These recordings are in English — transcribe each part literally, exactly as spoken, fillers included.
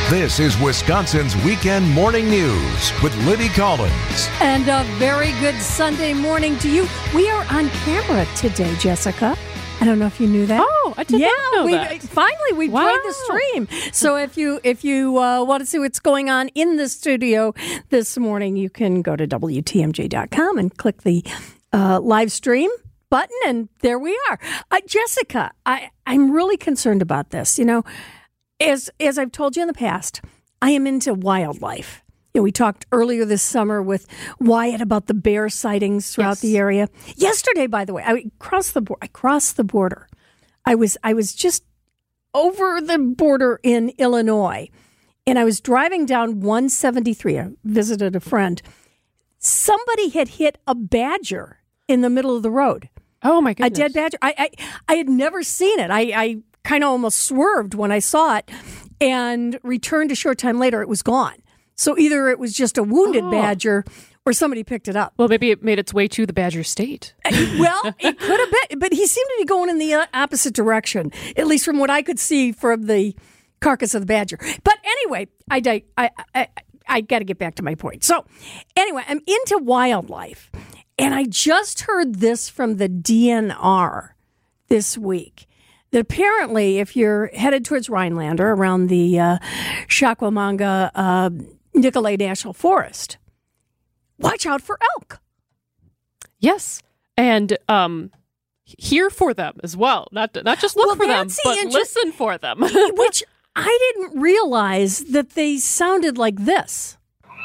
This is Wisconsin's Weekend Morning News with Libby Collins. And a very good Sunday morning to you. We are on camera today, Jessica. I don't know if you knew that. Oh, I did yeah, not know we, that. Finally, we Wow. played the stream. So if you if you uh, want to see what's going on in the studio this morning, you can go to W T M J dot com and click the uh, live stream button, and there we are. Uh, Jessica, I, I'm really concerned about this. You know, as as I've told you in the past, I am into wildlife. You know, we talked earlier this summer with Wyatt about the bear sightings throughout Yes. the area. Yesterday, by the way, I crossed the I crossed the border. I was I was just over the border in Illinois, and I was driving down one seventy-three. I visited a friend. Somebody had hit a badger in the middle of the road. Oh, my goodness. A dead badger. I I, I had never seen it. I, I kind of almost swerved when I saw it and returned a short time later. It was gone. So either it was just a wounded Oh. badger or somebody picked it up. Well, maybe it made its way to the Badger State. Well, it could have been, but he seemed to be going in the uh, opposite direction, at least from what I could see from the carcass of the badger. But anyway, I I I, I, I got to get back to my point. So anyway, I'm into wildlife, and I just heard this from the D N R this week. That apparently, if you're headed towards Rhinelander around the uh, Chakawamanga uh, Nicolet National Forest, watch out for elk. Yes. And um, hear for them as well. Not not just look Well, for them, that's the but inter- listen for them. Which I didn't realize that they sounded like this.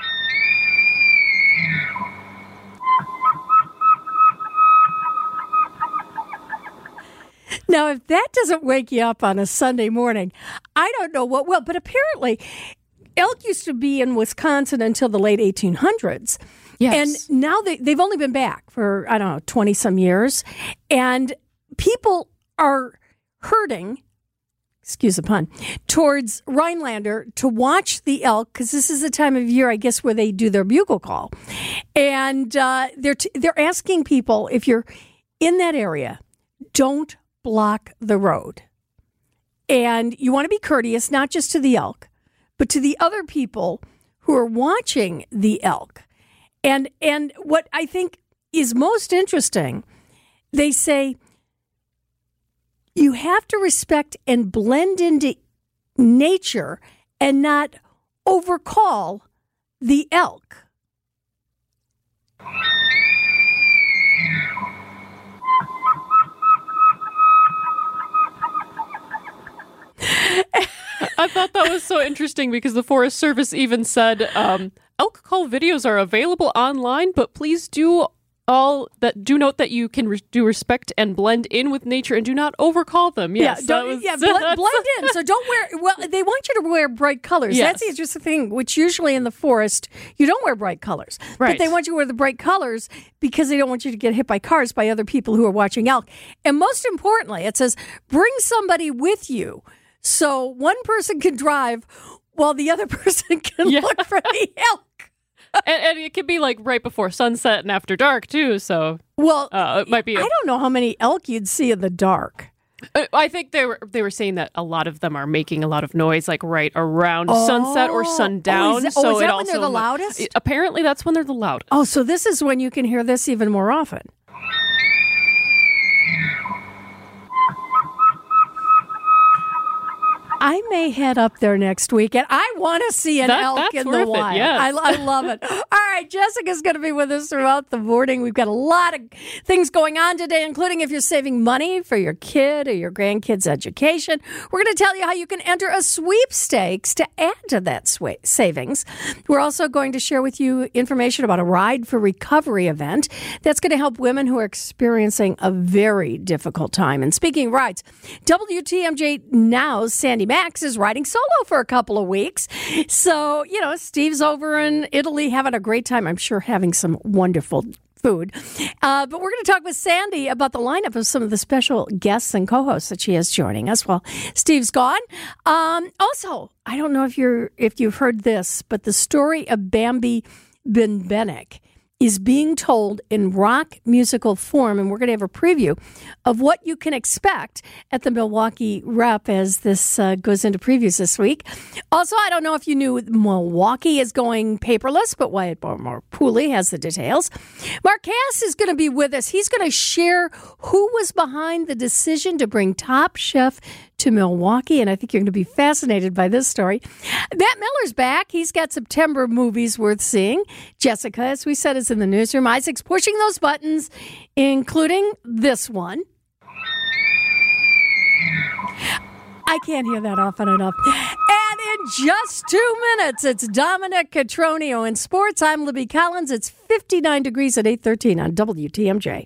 Now, if that doesn't wake you up on a Sunday morning, I don't know what will. But apparently, elk used to be in Wisconsin until the late eighteen hundreds. Yes. And now they, they've only been back for, I don't know, twenty-some years. And people are herding, excuse the pun, towards Rhinelander to watch the elk, because this is the time of year, I guess, where they do their bugle call. And uh, they're t- they're asking people, if you're in that area, don't block the road. And you want to be courteous, not just to the elk, but to the other people who are watching the elk. And and what I think is most interesting, they say you have to respect and blend into nature and not overcall the elk. I thought that was so interesting because the Forest Service even said um, elk call videos are available online, but please do all that. Do note that you can re- do respect and blend in with nature and do not overcall them. Yes, yeah, that don't, was- yeah blend, blend in. So don't wear, well, they want you to wear bright colors. Yes. That's the interesting thing, which usually in the forest, you don't wear bright colors. But Right. they want you to wear the bright colors because they don't want you to get hit by cars by other people who are watching elk. And most importantly, it says, bring somebody with you so one person can drive while the other person can Yeah. look for the elk. and, and it could be like right before sunset and after dark too. So Well, uh, it might be. I A, don't know how many elk you'd see in the dark. I think they were they were saying that a lot of them are making a lot of noise, like right around sunset or Oh. sundown. Oh, is that- so oh, is it that when also they're the loudest? Apparently, that's when they're the loudest. Oh, so this is when you can hear this even more often. I may head up there next weekend. I want to see an That- elk that's in worth the it, wild. yes. I, I love it. All right, Jessica's going to be with us throughout the morning. We've got a lot of things going on today, including if you're saving money for your kid or your grandkid's education. We're going to tell you how you can enter a sweepstakes to add to that swa- savings. We're also going to share with you information about a Ride for Recovery event that's going to help women who are experiencing a very difficult time. And speaking of rides, W T M J Now's Sandy Max is riding solo for a couple of weeks. So, you know, Steve's over in Italy having a great time. I'm sure having some wonderful food. Uh, but we're going to talk with Sandy about the lineup of some of the special guests and co-hosts that she has joining us while Steve's gone. Um, also, I don't know if you're if you've heard this, but the story of Bambi Benbenek is being told in rock musical form, and we're going to have a preview of what you can expect at the Milwaukee Rep as this uh, goes into previews this week. Also, I don't know if you knew Milwaukee is going paperless, but Wyatt Pooley has the details. Mark Cass is going to be with us. He's going to share who was behind the decision to bring Top Chef to Milwaukee, and I think you're going to be fascinated by this story. Matt Miller's back. He's got September movies worth seeing. Jessica, as we said, is in the newsroom. Isaac's pushing those buttons, including this one. I can't hear that often enough. And in just two minutes, it's Dominic Cotroneo in sports. I'm Libby Collins. It's fifty-nine degrees at eight thirteen on W T M J.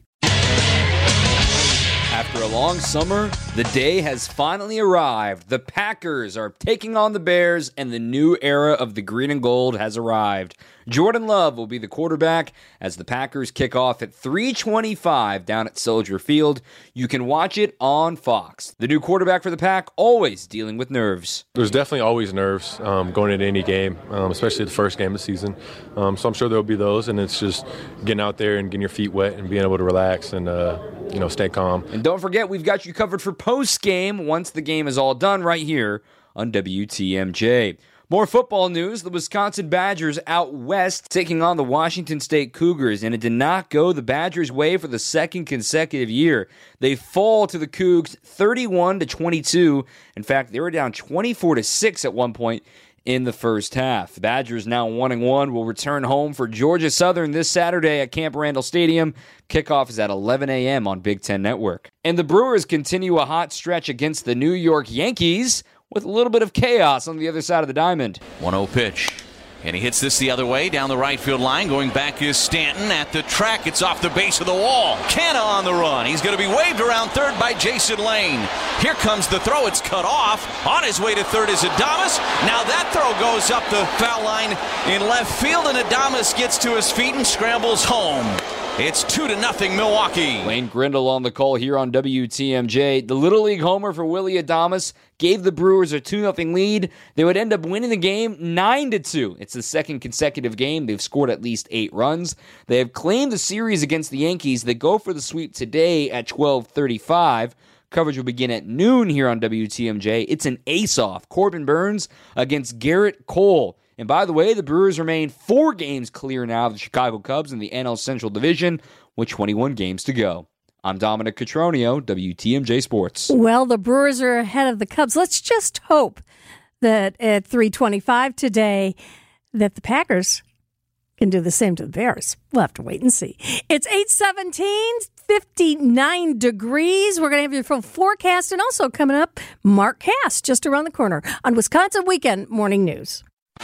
After a long summer, the day has finally arrived. The Packers are taking on the Bears, and the new era of the green and gold has arrived. Jordan Love will be the quarterback as the Packers kick off at three twenty-five down at Soldier Field. You can watch it on Fox. The new quarterback for the Pack always dealing with nerves. There's definitely always nerves um, going into any game, um, especially the first game of the season. Um, so I'm sure there will be those, and it's just getting out there and getting your feet wet and being able to relax and uh, you know stay calm. And don't forget, we've got you covered for post-game once the game is all done right here on W T M J. More football news. The Wisconsin Badgers out west taking on the Washington State Cougars, and it did not go the Badgers' way for the second consecutive year. They fall to the Cougs thirty-one to twenty-two. In fact, they were down twenty-four to six at one point in the first half. The Badgers, now one and one, will return home for Georgia Southern this Saturday at Camp Randall Stadium. Kickoff is at eleven a.m. on Big Ten Network. And the Brewers continue a hot stretch against the New York Yankees, with a little bit of chaos on the other side of the diamond. one oh pitch. And he hits this the other way down the right field line. Going back is Stanton at the track. It's off the base of the wall. Canna on the run. He's going to be waved around third by Jason Lane. Here comes the throw. It's cut off. On his way to third is Adames. Now that throw goes up the foul line in left field, and Adames gets to his feet and scrambles home. It's two to nothing Milwaukee. Wayne Grindle on the call here on W T M J. The Little League homer for Willy Adames gave the Brewers a two nothing lead. They would end up winning the game nine to two. It's the second consecutive game. They've scored at least eight runs. They have claimed the series against the Yankees. They go for the sweep today at twelve thirty-five. Coverage will begin at noon here on W T M J. It's an ace-off. Corbin Burns against Garrett Cole. And by the way, the Brewers remain four games clear now of the Chicago Cubs in the N L Central Division with twenty-one games to go. I'm Dominic Cotroneo, W T M J Sports. Well, the Brewers are ahead of the Cubs. Let's just hope that at three twenty-five today that the Packers can do the same to the Bears. We'll have to wait and see. It's eight seventeen, fifty-nine degrees. We're going to have your full forecast, and also coming up, Mark Cass just around the corner on Wisconsin Weekend Morning News.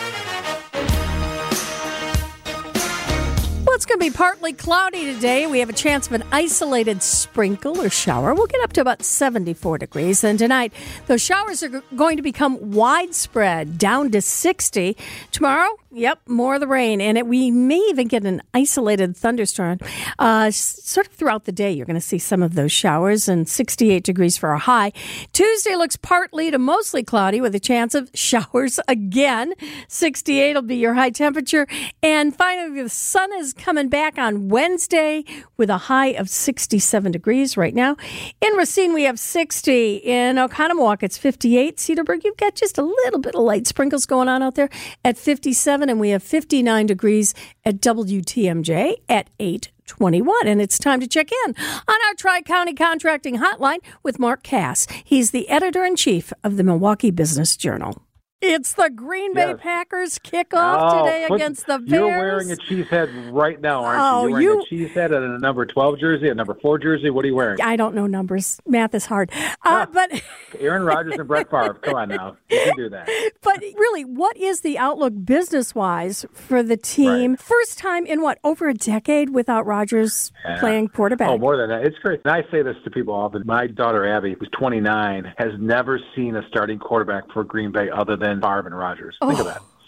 Well, it's going to be partly cloudy today. We have a chance of an isolated sprinkle or shower. We'll get up to about seventy-four degrees. And tonight, those showers are g- going to become widespread, down to sixty. Tomorrow, yep, more of the rain. And it, we may even get an isolated thunderstorm. Uh, sort of throughout the day, you're going to see some of those showers, and sixty-eight degrees for a high. Tuesday looks partly to mostly cloudy with a chance of showers again. sixty-eight will be your high temperature. And finally, the sun is coming back on Wednesday with a high of sixty-seven degrees right now. In Racine, we have sixty. In Oconomowoc, it's fifty-eight. Cedarburg, you've got just a little bit of light sprinkles going on out there at fifty-seven. And we have fifty-nine degrees at W T M J at eight twenty-one. And it's time to check in on our Tri-County Contracting Hotline with Mark Cass. He's the editor-in-chief of the Milwaukee Business Journal. It's the Green Bay yes. Packers kickoff oh, today put, against the Bears. You're wearing a Chiefs head right now, aren't oh, you? You're wearing you... a Chiefs head and a number twelve jersey, a number four jersey. What are you wearing? I don't know numbers. Math is hard. Uh, but Aaron Rodgers and Brett Favre. Come on now. You can do that. But really, what is the outlook business-wise for the team? Right. First time in, what, over a decade without Rodgers yeah. playing quarterback? Oh, more than that. It's great. And I say this to people often. My daughter, Abby, who's twenty-nine, has never seen a starting quarterback for Green Bay other than Favre and Rodgers. Think oh. of that.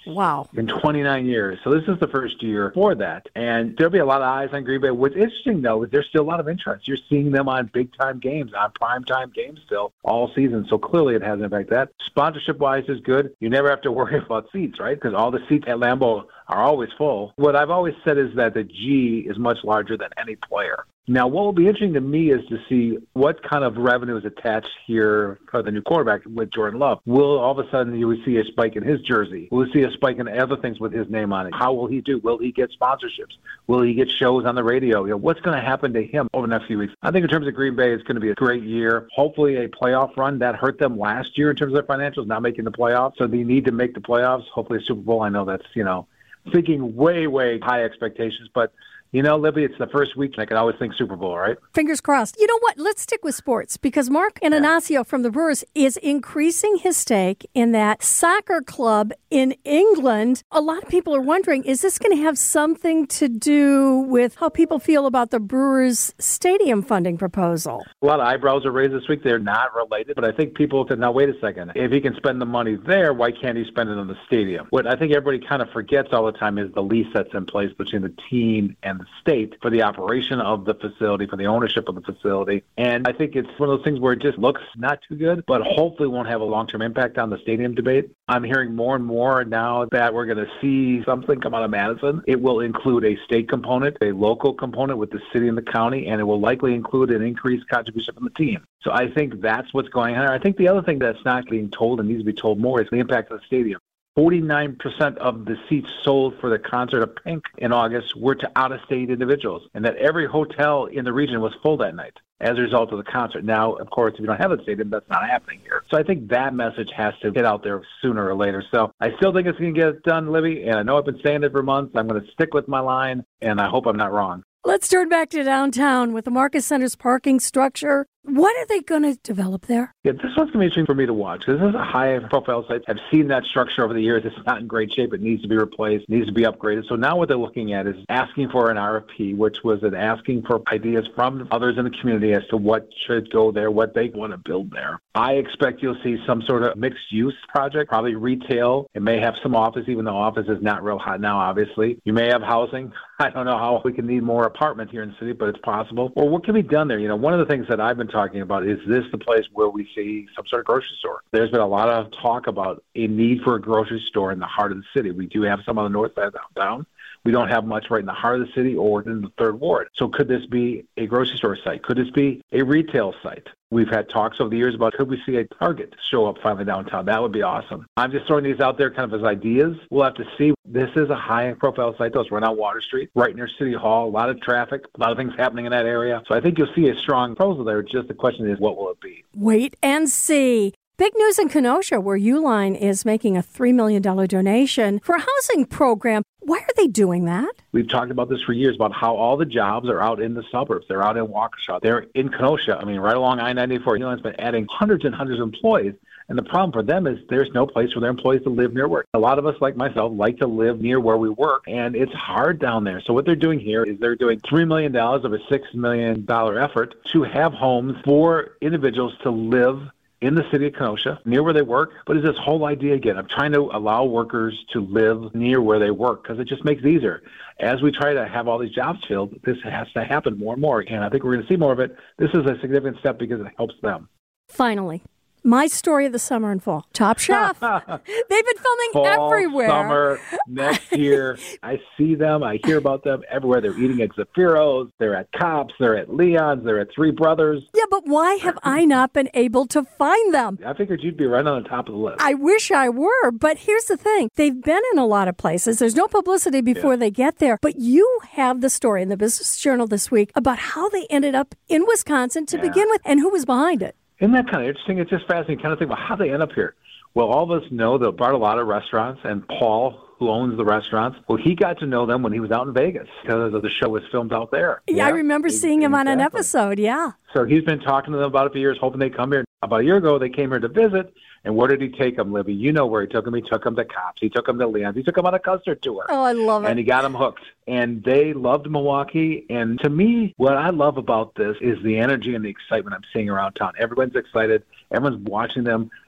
Wow. In twenty-nine years. So this is the first year for that. And there'll be a lot of eyes on Green Bay. What's interesting, though, is there's still a lot of interest. You're seeing them on big-time games, on prime-time games still all season. So clearly it has an impact. That sponsorship-wise is good. You never have to worry about seats, right? Because all the seats at Lambeau are always full. What I've always said is that the G is much larger than any player. Now, what will be interesting to me is to see what kind of revenue is attached here for the new quarterback with Jordan Love. Will all of a sudden you will see a spike in his jersey? Will we see a spike in other things with his name on it? How will he do? Will he get sponsorships? Will he get shows on the radio? You know, what's going to happen to him over the next few weeks? I think in terms of Green Bay, it's going to be a great year. Hopefully a playoff run. That hurt them last year in terms of their financials, not making the playoffs. So they need to make the playoffs. Hopefully a Super Bowl. I know that's, you know, thinking way, way high expectations, but you know, Libby, it's the first week, and I can always think Super Bowl, right? Fingers crossed. You know what? Let's stick with sports because Mark Ananasio from the Brewers is increasing his stake in that soccer club in England. A lot of people are wondering, is this going to have something to do with how people feel about the Brewers stadium funding proposal? A lot of eyebrows are raised this week. They're not related, but I think people said, now, wait a second. If he can spend the money there, why can't he spend it on the stadium? What I think everybody kind of forgets all the time is the lease that's in place between the team and the state for the operation of the facility, for the ownership of the facility. And I think it's one of those things where it just looks not too good, but hopefully won't have a long-term impact on the stadium debate. I'm hearing more and more now that we're going to see something come out of Madison. It will include a state component, a local component with the city and the county, and it will likely include an increased contribution from the team. So I think that's what's going on. I think the other thing that's not being told and needs to be told more is the impact of the stadium. forty-nine percent of the seats sold for the concert of Pink in August were to out-of-state individuals, and that every hotel in the region was full that night as a result of the concert. Now, of course, if you don't have a stadium, that's not happening here. So I think that message has to get out there sooner or later. So I still think it's going to get done, Libby, and I know I've been saying it for months. I'm going to stick with my line, and I hope I'm not wrong. Let's turn back to downtown with the Marcus Center's parking structure. What are they going to develop there? Yeah, this one's going to be interesting for me to watch because this is a high-profile site. I've seen that structure over the years. It's not in great shape. It needs to be replaced, needs to be upgraded. So now what they're looking at is asking for an R F P, which was an asking for ideas from others in the community as to what should go there, what they want to build there. I expect you'll see some sort of mixed-use project, probably retail. It may have some office, even though office is not real hot now, obviously. You may have housing. I don't know how we can need more apartments here in the city, but it's possible. Or what can be done there? You know, one of the things that I've been talking about is this the place where we see some sort of grocery store? There's been a lot of talk about a need for a grocery store in the heart of the city. We do have some on the north side of downtown. We don't have much right in the heart of the city or in the third ward. So could this be a grocery store site? Could this be a retail site? We've had talks over the years about could we see a Target show up finally downtown? That would be awesome. I'm just throwing these out there kind of as ideas. We'll have to see. This is a high-profile site, though. It's right on Water Street, right near City Hall. A lot of traffic, a lot of things happening in that area. So I think you'll see a strong proposal there. Just the question is, what will it be? Wait and see. Big news in Kenosha, where Uline is making a three million dollars donation for a housing program. Why are they doing that? We've talked about this for years, about how all the jobs are out in the suburbs. They're out in Waukesha. They're in Kenosha. I mean, right along I ninety-four. Uline's been adding hundreds and hundreds of employees. And the problem for them is there's no place for their employees to live near work. A lot of us, like myself, like to live near where we work, and it's hard down there. So what they're doing here is they're doing three million dollars of a six million dollars effort to have homes for individuals to live in the city of Kenosha, near where they work. But it's this whole idea again of trying to allow workers to live near where they work because it just makes it easier. As we try to have all these jobs filled, this has to happen more and more. And I think we're going to see more of it. This is a significant step because it helps them. Finally, my story of the summer and fall. Top Chef. They've been filming fall, everywhere. Summer, next year. I see them. I hear about them everywhere. They're eating at Zafiro's. They're at Cops. They're at Leon's. They're at Three Brothers. Yeah, but why have I not been able to find them? I figured you'd be right on the top of the list. I wish I were, but here's the thing. They've been in a lot of places. There's no publicity before yeah. they get there. But you have the story in the Business Journal this week about how they ended up in Wisconsin to yeah. begin with and who was behind it. Isn't that kind of interesting? It's just fascinating kind of think about how they end up here. Well, all of us know the Bartolotta restaurants, and Paul, who owns the restaurants, well, he got to know them when he was out in Vegas because the show was filmed out there. Yeah, yeah I remember seeing him exactly. on an episode, yeah. So he's been talking to them about it for years, hoping they come here. About a year ago, they came here to visit, and where did he take them, Libby? You know where he took them. He took them to Cops. He took them to Leon's. He took them on a custard tour. Oh, I love it. And he got them hooked. And they loved Milwaukee. And to me, what I love about this is the energy and the excitement I'm seeing around town. Everyone's excited. Everyone's watching them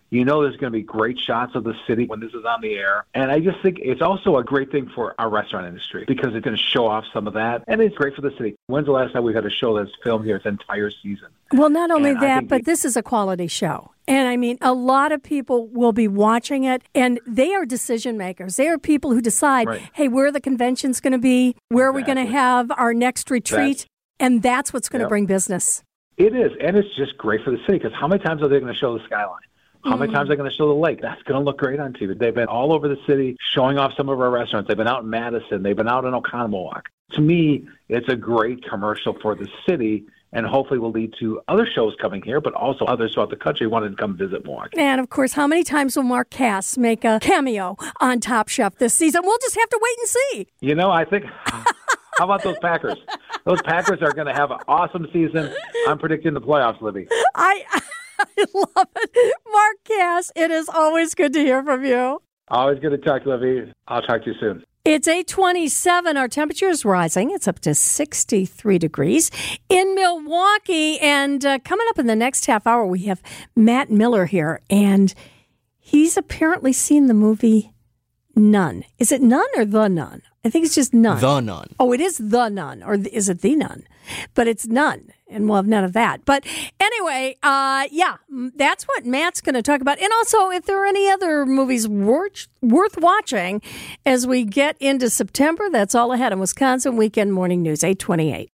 You know there's going to be great shots of the city when this is on the air. And I just think it's also a great thing for our restaurant industry because it's going to show off some of that. And it's great for the city. When's the last time we've had a show that's filmed here its entire season? Well, not only And I that, think but it- this is a quality show. And I mean, a lot of people will be watching it, and they are decision makers. They are people who decide, Right. hey, where are the convention's going to be? Where are we going to Exactly. have our next retreat? That's- and that's what's going to Yep. bring business. It is, and it's just great for the city because how many times are they going to show the skyline? How many times are they going to show the lake? That's going to look great on T V. They've been all over the city showing off some of our restaurants. They've been out in Madison. They've been out in Oconomowoc. To me, it's a great commercial for the city and hopefully will lead to other shows coming here, but also others throughout the country wanting to come visit Milwaukee. And, of course, how many times will Mark Cass make a cameo on Top Chef this season? We'll just have to wait and see. You know, I think, how about those Packers? Those Packers are going to have an awesome season. I'm predicting the playoffs, Libby. I, I love it. Mark Cass, it is always good to hear from you. Always good to talk, Libby. I'll talk to you soon. It's eight twenty-seven. Our temperature is rising. It's up to sixty-three degrees in Milwaukee. And uh, coming up in the next half hour, we have Matt Miller here. And he's apparently seen the movie Nun. Is it Nun or The Nun? I think it's just Nun. The Nun. Oh, it is The Nun. Or is it The Nun? But it's Nun. And we'll have none of that. But anyway, uh, yeah, that's what Matt's going to talk about. And also, if there are any other movies worth, worth watching as we get into September, that's all ahead on Wisconsin Weekend Morning News, eight twenty-eight.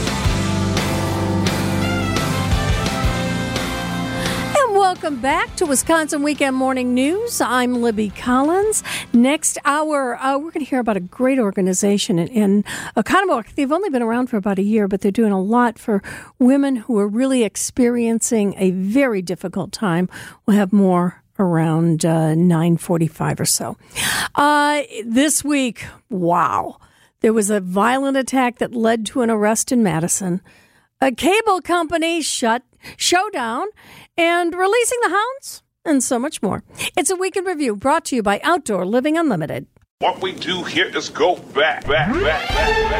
Welcome back to Wisconsin Weekend Morning News. I'm Libby Collins. Next hour, uh, we're going to hear about a great organization in, in Oconomowoc. They've only been around for about a year, but they're doing a lot for women who are really experiencing a very difficult time. We'll have more around uh, nine forty-five or so. Uh, this week, wow, there was a violent attack that led to an arrest in Madison. A cable company shut showdown and releasing the hounds and so much more. It's a Week in Review brought to you by Outdoor Living Unlimited. What we do here is go back, back, back, back,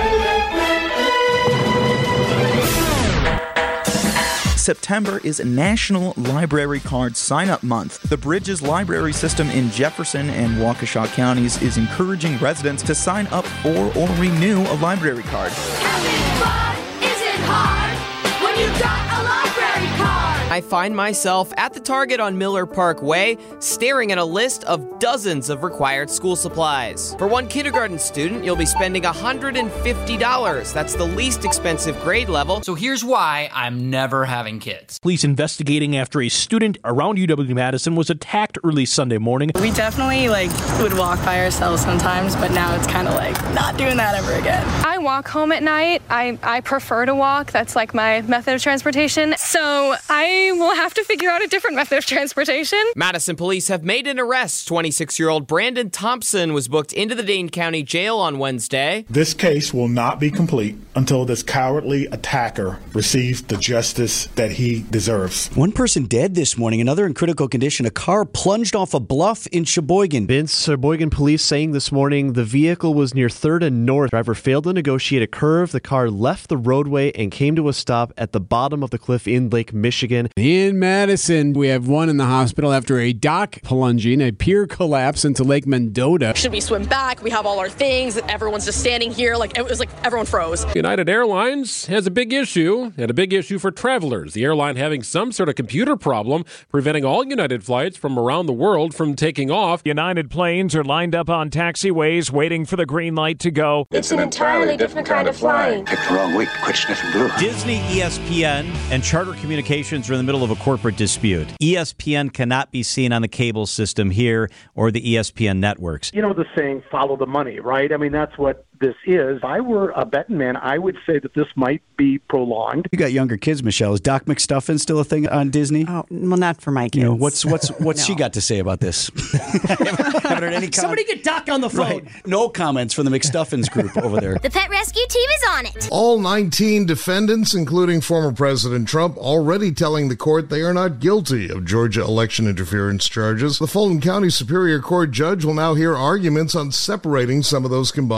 back. September is National Library Card Sign-Up Month. The Bridges Library System in Jefferson and Waukesha counties is encouraging residents to sign up for or renew a library card. Having fun isn't hard when you got a library card. I find myself at the Target on Miller Park Way, staring at a list of dozens of required school supplies. For one kindergarten student, you'll be spending one hundred fifty dollars. That's the least expensive grade level. So here's why I'm never having kids. Police investigating after a student around U W-Madison was attacked early Sunday morning. We definitely like would walk by ourselves sometimes, but now it's kind of like not doing that ever again. I walk home at night. I, I prefer to walk. That's like my method of transportation. So I will have to figure out a different method of transportation. Madison police have made an arrest. twenty-six-year-old Brandon Thompson was booked into the Dane County Jail on Wednesday. This case will not be complete until this cowardly attacker receives the justice that he deserves. One person dead this morning, another in critical condition. A car plunged off a bluff in Sheboygan. Vince, Sheboygan police saying this morning the vehicle was near third and North. Driver failed to negotiate a curve. The car left the roadway and came to a stop at the bottom of the cliff in Lake Michigan. In Madison, we have one in the hospital after a dock plunging, a pier collapse into Lake Mendota. Should we swim back? We have all our things. Everyone's just standing here. Like, it was like everyone froze. United Airlines has a big issue, and a big issue for travelers. The airline having some sort of computer problem preventing all United flights from around the world from taking off. United planes are lined up on taxiways waiting for the green light to go. It's an entirely different kind of flying. Picked the wrong week. Quit sniffing glue. Disney, E S P N, and Charter Communications are in the middle of a corporate dispute. E S P N cannot be seen on the cable system here or the E S P N networks. You know the saying, follow the money, right? I mean, that's what this is. If I were a betting man, I would say that this might be prolonged. You got younger kids, Michelle. Is Doc McStuffin still a thing on Disney? Oh, well, not for my kids. You know, what's what's what's no. she got to say about this? haven't heard any com- Somebody get Doc on the phone. Right. No comments from the McStuffins group over there. The pet rescue team is on it. All nineteen defendants, including former President Trump, already telling the court they are not guilty of Georgia election interference charges. The Fulton County Superior Court judge will now hear arguments on separating some of those combined cases.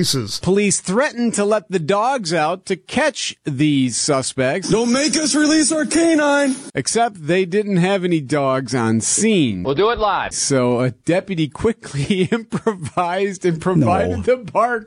cases. Police threatened to let the dogs out to catch these suspects. Don't make us release our canine! Except they didn't have any dogs on scene. We'll do it live. So a deputy quickly improvised and provided No. the bark.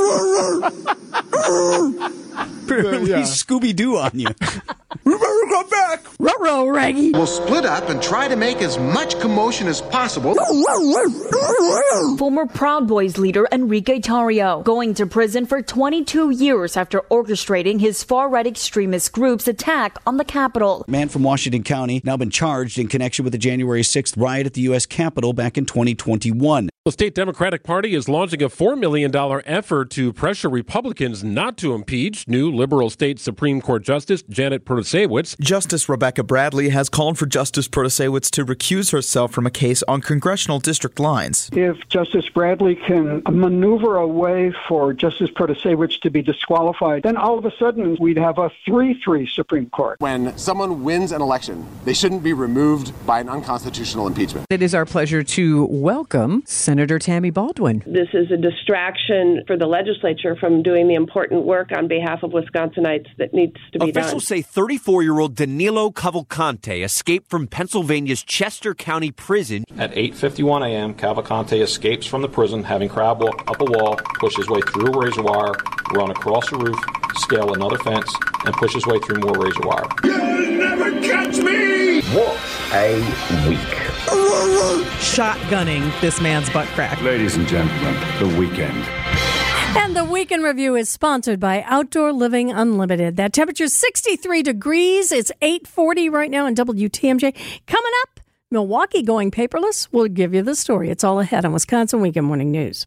Release Yeah. Scooby-Doo on you. We better go back! Ruh-roh, Reggie. We'll split up and try to make as much commotion as possible. Former Proud Boys leader Enrique Tarrio going to prison for twenty-two years after orchestrating his far-right extremist group's attack on the Capitol. Man from Washington County now been charged in connection with the January sixth riot at the U S Capitol back in twenty twenty-one. The state Democratic Party is launching a four million dollars effort to pressure Republicans not to impeach new liberal state Supreme Court Justice Janet Protasiewicz. Justice Rebecca Bradley has called for Justice Protasiewicz to recuse herself from a case on congressional district lines. If Justice Bradley can maneuver a way for Justice Protasiewicz to be disqualified, then all of a sudden we'd have a three three Supreme Court. When someone wins an election, they shouldn't be removed by an unconstitutional impeachment. It is our pleasure to welcome Senator Tammy Baldwin. This is a distraction for the legislature from doing the important work on behalf of Wisconsinites that needs to be done. Officials say thirty-four-year-old Danilo Cavalcante escaped from Pennsylvania's Chester County Prison. At eight fifty-one a.m., Cavalcante escapes from the prison, having crab walk up a wall, push his way through a razor wire, run across a roof, scale another fence, and push his way through more razor wire. You'll never catch me! What a week. Shotgunning this man's butt crack. Ladies and gentlemen, the weekend. And the Weekend Review is sponsored by Outdoor Living Unlimited. That temperature is sixty-three degrees. It's eight forty right now in W T M J. Coming up, Milwaukee going paperless. We'll give you the story. It's all ahead on Wisconsin Weekend Morning News.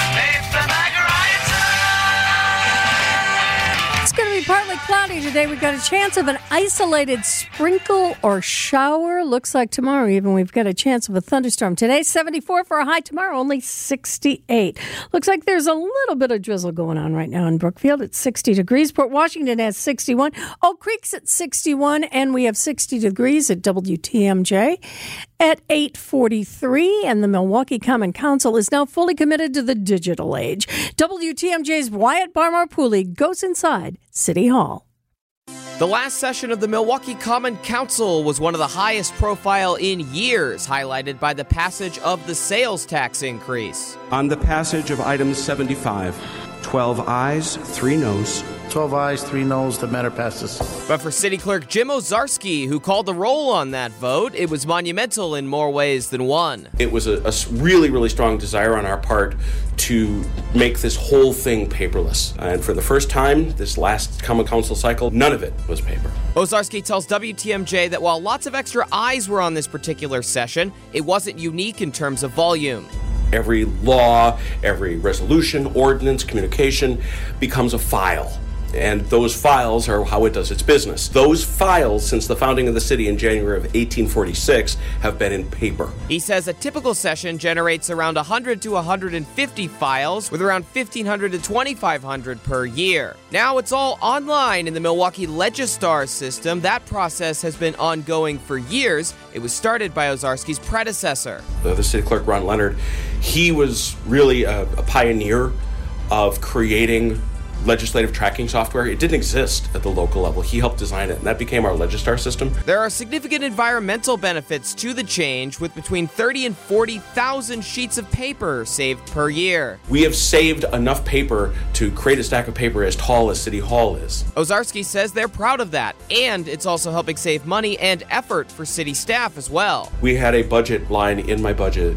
It's going to be partly cloudy today. We've got a chance of an isolated sprinkle or shower. Looks like tomorrow even we've got a chance of a thunderstorm. Today, seventy-four for a high. Tomorrow, only sixty-eight. Looks like there's a little bit of drizzle going on right now in Brookfield. It's sixty degrees. Port Washington has sixty-one. Oak Creek's at sixty-one. And we have sixty degrees at W T M J at eight forty-three. And the Milwaukee Common Council is now fully committed to the digital age. W T M J's Wyatt Barmar-Pooley goes inside City Hall. The last session of the Milwaukee Common Council was one of the highest profile in years, highlighted by the passage of the sales tax increase. On the passage of item seventy-five, twelve ayes, three noes. twelve ayes, three noes, the matter passes. But for City Clerk Jim Ozarski, who called the roll on that vote, it was monumental in more ways than one. It was a, a really, really strong desire on our part to make this whole thing paperless. And for the first time, this last Common Council cycle, none of it was paper. Ozarski tells W T M J that while lots of extra eyes were on this particular session, it wasn't unique in terms of volume. Every law, every resolution, ordinance, communication becomes a file. And those files are how it does its business. Those files, since the founding of the city in January of eighteen forty-six, have been in paper. He says a typical session generates around one hundred to one hundred fifty files, with around fifteen hundred to twenty-five hundred per year. Now it's all online in the Milwaukee Legistar system. That process has been ongoing for years. It was started by Ozarski's predecessor. Uh, the city clerk, Ron Leonard, he was really a, a pioneer of creating legislative tracking software. It didn't exist at the local level. He helped design it, and that became our Legistar system. There are significant environmental benefits to the change, with between thirty and forty thousand sheets of paper saved per year. We have saved enough paper to create a stack of paper as tall as City Hall is. Ozarski says they're proud of that, and it's also helping save money and effort for city staff as well. We had a budget line in my budget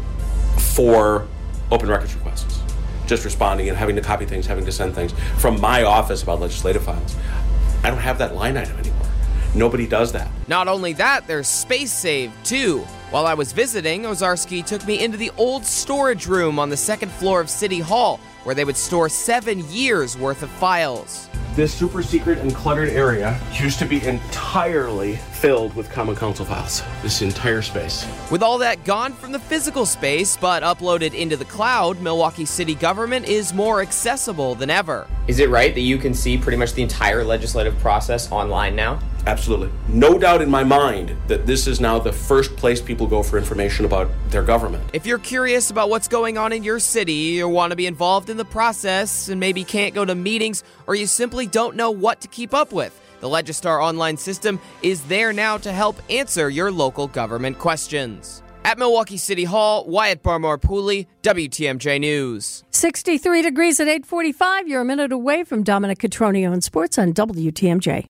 for open records requests. Just responding and having to copy things, having to send things from my office about legislative files. I don't have that line item anymore. Nobody does that. Not only that, there's space saved too. While I was visiting, Ozarski took me into the old storage room on the second floor of City Hall, where they would store seven years worth of files. This super secret and cluttered area used to be entirely filled with Common Council files. This entire space. With all that gone from the physical space, but uploaded into the cloud, Milwaukee city government is more accessible than ever. Is it right that you can see pretty much the entire legislative process online now? Absolutely. No doubt in my mind that this is now the first place people go for information about their government. If you're curious about what's going on in your city or want to be involved in the process and maybe can't go to meetings or you simply don't know what to keep up with, the Legistar online system is there now to help answer your local government questions. At Milwaukee City Hall, Wyatt Barmore-Pooley, W T M J News. sixty-three degrees at eight forty-five. You're a minute away from Dominic Cotroneo in sports on W T M J.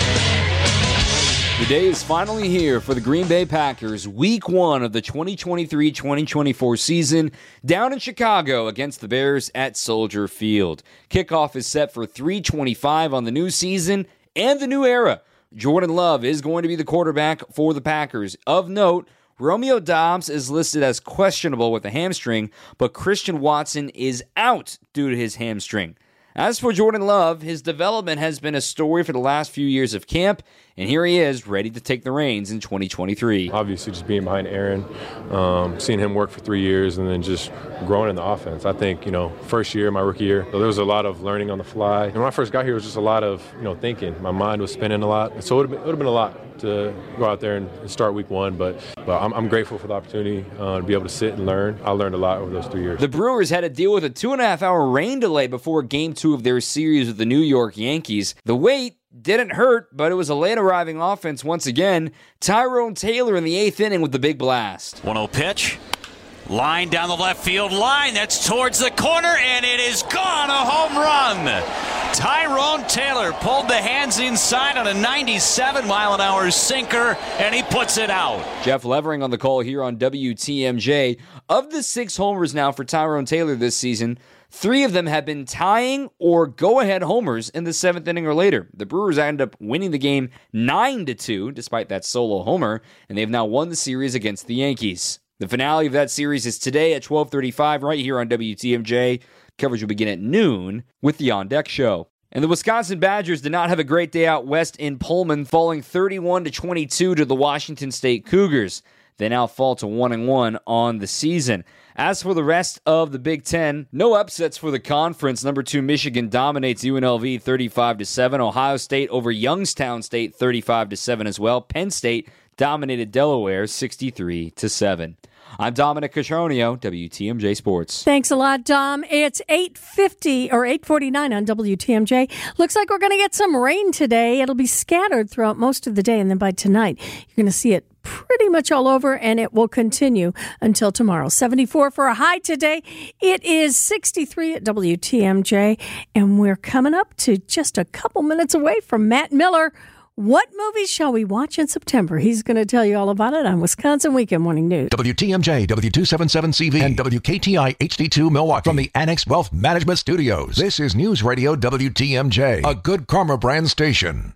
The day is finally here for the Green Bay Packers, week one of the twenty twenty-three twenty twenty-four season, down in Chicago against the Bears at Soldier Field. Kickoff is set for three twenty-five on the new season and the new era. Jordan Love is going to be the quarterback for the Packers. Of note, Romeo Doubs is listed as questionable with a hamstring, but Christian Watson is out due to his hamstring. As for Jordan Love, his development has been a story for the last few years of camp, and here he is, ready to take the reins in twenty twenty-three. Obviously, just being behind Aaron, um, seeing him work for three years, and then just growing in the offense. I think, you know, first year, my rookie year, there was a lot of learning on the fly. And when I first got here, it was just a lot of, you know, thinking. My mind was spinning a lot. So it would have been, been a lot to go out there and start week one, but but I'm, I'm grateful for the opportunity uh, to be able to sit and learn. I learned a lot over those three years. The Brewers had to deal with a two and a half hour rain delay before game two of their series with the New York Yankees. The wait didn't hurt, but it was a late arriving offense once again. Tyrone Taylor in the eighth inning with the big blast. one oh pitch. Line down the left field line. That's towards the corner, and it is gone. A home run. Tyrone Taylor pulled the hands inside on a ninety-seven mile an hour sinker, and he puts it out. Jeff Levering on the call here on W T M J. Of the six homers now for Tyrone Taylor this season, three of them have been tying or go-ahead homers in the seventh inning or later. The Brewers ended up winning the game nine to two, despite that solo homer, and they've now won the series against the Yankees. The finale of that series is today at twelve thirty-five right here on W T M J. Coverage will begin at noon with the On Deck Show. And the Wisconsin Badgers did not have a great day out west in Pullman, falling thirty-one to twenty-two to the Washington State Cougars. They now fall to one and one on the season. As for the rest of the Big Ten, no upsets for the conference. Number two Michigan dominates U N L V thirty-five to seven. Ohio State over Youngstown State thirty-five to seven as well. Penn State dominated Delaware sixty-three to seven. I'm Dominic Cotroneo, W T M J Sports. Thanks a lot, Dom. It's eight fifty or eight forty-nine on W T M J. Looks like we're going to get some rain today. It'll be scattered throughout most of the day, and then by tonight, you're going to see it pretty much all over, and it will continue until tomorrow. seventy-four for a high today. It is sixty-three at W T M J, and we're coming up to just a couple minutes away from Matt Miller. What movies shall we watch in September? He's going to tell you all about it on Wisconsin Weekend Morning News. W T M J, W two seventy-seven C V, and W K T I H D two Milwaukee from the Annex Wealth Management Studios. This is News Radio W T M J, a Good Karma brand station.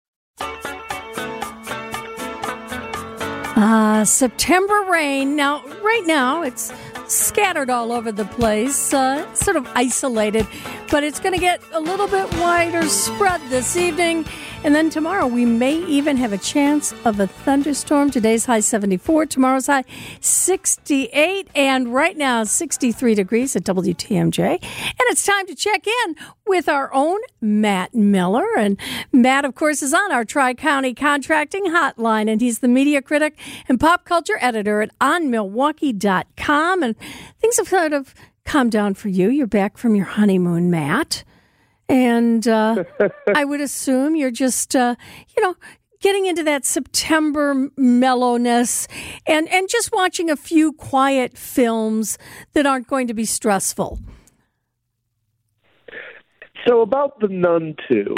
Uh, September rain. Now, right now, it's scattered all over the place, uh, sort of isolated, but it's going to get a little bit wider spread this evening. And then tomorrow, we may even have a chance of a thunderstorm. Today's high seventy-four, tomorrow's high sixty-eight, and right now sixty-three degrees at W T M J. And it's time to check in with our own Matt Miller. And Matt, of course, is on our Tri-County Contracting Hotline, and he's the media critic and pop culture editor at on milwaukee dot com. And things have sort of calmed down for you. You're back from your honeymoon, Matt. And uh, I would assume you're just, uh, you know, getting into that September mellowness and, and just watching a few quiet films that aren't going to be stressful. So about The Nun two.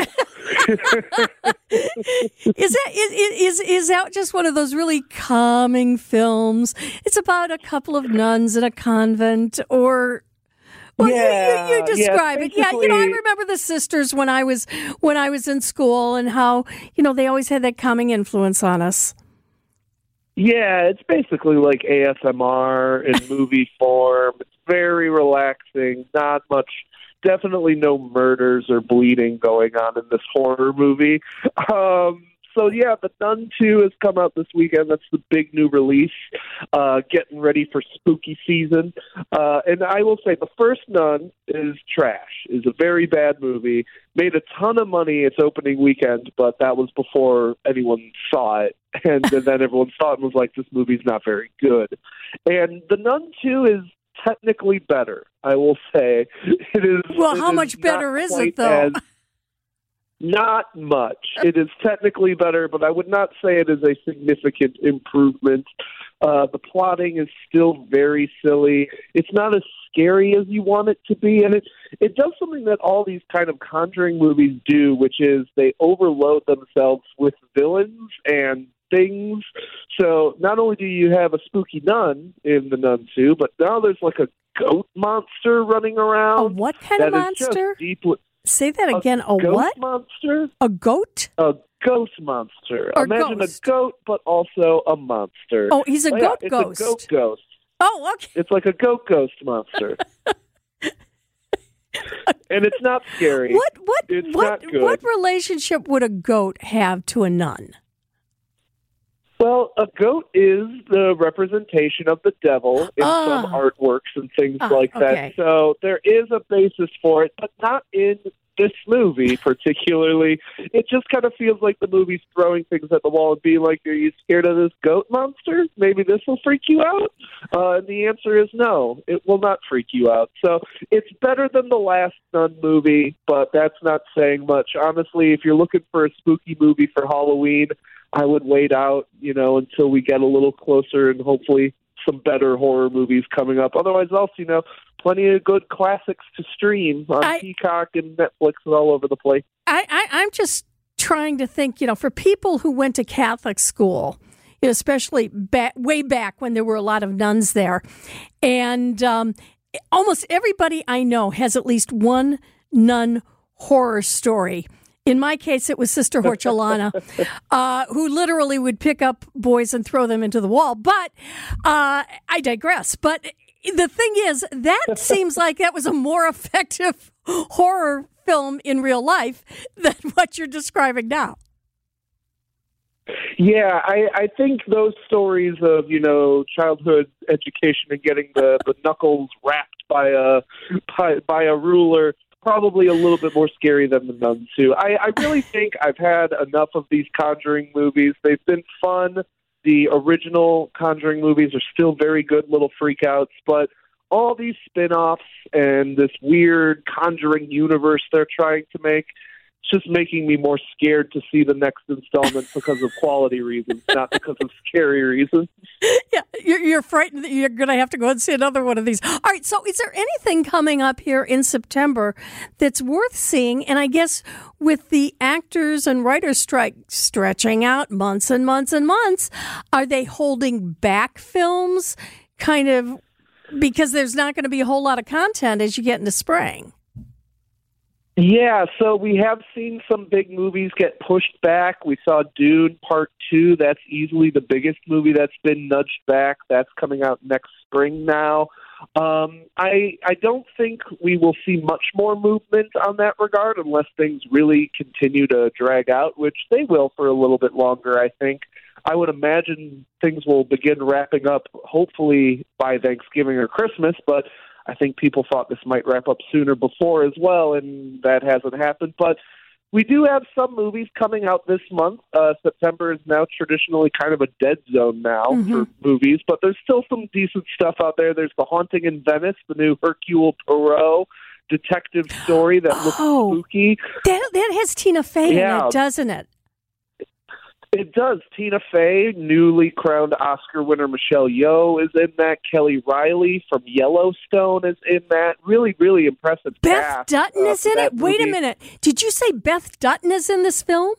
is that is, is is that just one of those really calming films? It's about a couple of nuns in a convent, or well, yeah, you, you, you describe yeah, it. Yeah, you know, I remember the sisters when I was when I was in school, and how, you know, they always had that calming influence on us. Yeah, it's basically like A S M R in movie form. It's very relaxing, not much. Definitely no murders or bleeding going on in this horror movie. Um, so yeah, The Nun two has come out this weekend. That's the big new release, uh, getting ready for spooky season. Uh, and I will say the first Nun is trash, is a very bad movie. Made a ton of money its opening weekend, but that was before anyone saw it. And, and then everyone saw it and was like, this movie's not very good. And The Nun two is technically better, I will say. It is. Well, it how is much better is it, quite though? as- Not much. It is technically better, but I would not say it is a significant improvement. Uh, the plotting is still very silly. It's not as scary as you want it to be, and it it does something that all these kind of Conjuring movies do, which is they overload themselves with villains and things. So not only do you have a spooky nun in The Nun two, but now there's like a goat monster running around. A what kind of that is just monster? deeply- Say that again. A, A ghost what? monster? A goat? A ghost monster. Or Imagine ghost. a goat, but also a monster. Oh, he's a yeah, goat it's ghost. a goat ghost. Oh, okay. It's like a goat ghost monster. And it's not scary. What what It's what not good. what relationship would a goat have to a nun? Well, a goat is the representation of the devil in Ah. some artworks and things Ah, like that. okay. So there is a basis for it, but not in this movie particularly. It just kind of feels like the movie's throwing things at the wall and being like, are you scared of this goat monster? Maybe this will freak you out? Uh, and the answer is no, it will not freak you out. So it's better than the last Nun movie, but that's not saying much. Honestly, if you're looking for a spooky movie for Halloween, I would wait out, you know, until we get a little closer and hopefully some better horror movies coming up. Otherwise, also, you know, plenty of good classics to stream on I- Peacock and Netflix and all over the place. I, I I'm just trying to think, you know, for people who went to Catholic school, you know, especially back, way back when there were a lot of nuns there, and um, almost everybody I know has at least one nun horror story. In my case, it was Sister Horchulana, uh, who literally would pick up boys and throw them into the wall. But uh, I digress. But the thing is, that seems like that was a more effective horror film in real life than what you're describing now. Yeah, I, I think those stories of, you know, childhood education and getting the, the knuckles wrapped by a by, by a ruler probably a little bit more scary than the Nun two. I, I really think I've had enough of these Conjuring movies. They've been fun. The original Conjuring movies are still very good little freakouts, but all these spin-offs and this weird Conjuring universe they're trying to make, it's just making me more scared to see the next installment because of quality reasons, not because of scary reasons. Yeah, you're, you're frightened that you're going to have to go and see another one of these. All right, so is there anything coming up here in September that's worth seeing? And I guess with the actors and writers strike stretching out months and months and months, are they holding back films kind of because there's not going to be a whole lot of content as you get into spring? Yeah, so we have seen some big movies get pushed back. We saw Dune Part two. That's easily the biggest movie that's been nudged back. That's coming out next spring now. Um, I I don't think we will see much more movement on that regard unless things really continue to drag out, which they will for a little bit longer, I think. I would imagine things will begin wrapping up hopefully by Thanksgiving or Christmas, but I think people thought this might wrap up sooner before as well, and that hasn't happened. But we do have some movies coming out this month. Uh, September is now traditionally kind of a dead zone now Mm-hmm. for movies, but there's still some decent stuff out there. There's The Haunting in Venice, the new Hercule Poirot detective story that looks Oh, spooky. That, that has Tina Fey Yeah. in it, doesn't it? It does. Tina Fey, newly crowned Oscar winner Michelle Yeoh is in that. Kelly Riley from Yellowstone is in that. Really, really impressive Beth cast, Dutton uh, is for in that it? Wait a movie. minute. Did you say Beth Dutton is in this film?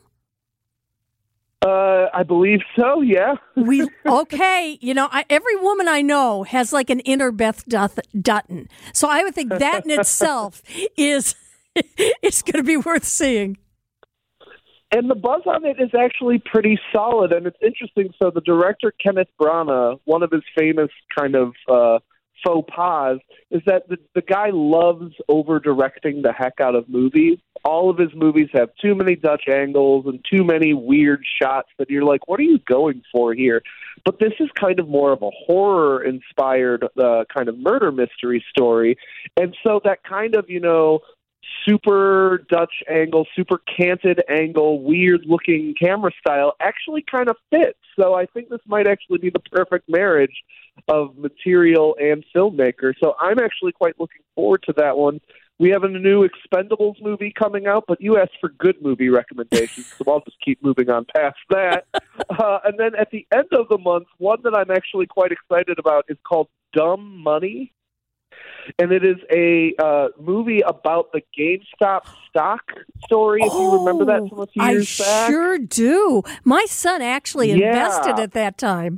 Uh, I believe so, yeah. We okay, you know, I, every woman I know has like an inner Beth Duth, Dutton, so I would think that in itself is is going to be worth seeing. And the buzz on it is actually pretty solid, and it's interesting. So the director, Kenneth Branagh, one of his famous kind of uh, faux pas is that the, the guy loves over-directing the heck out of movies. All of his movies have too many Dutch angles and too many weird shots that you're like, what are you going for here? But this is kind of more of a horror-inspired uh, kind of murder mystery story. And so that kind of, you know, super Dutch angle, super canted angle, weird-looking camera style actually kind of fits. So I think this might actually be the perfect marriage of material and filmmaker. So I'm actually quite looking forward to that one. We have a new Expendables movie coming out, but you asked for good movie recommendations, so I'll just keep moving on past that. Uh, and then at the end of the month, one that I'm actually quite excited about is called Dumb Money. And it is a uh, movie about the GameStop stock story, if oh, you remember that from a few years I back. I sure do. My son actually Yeah. invested at that time.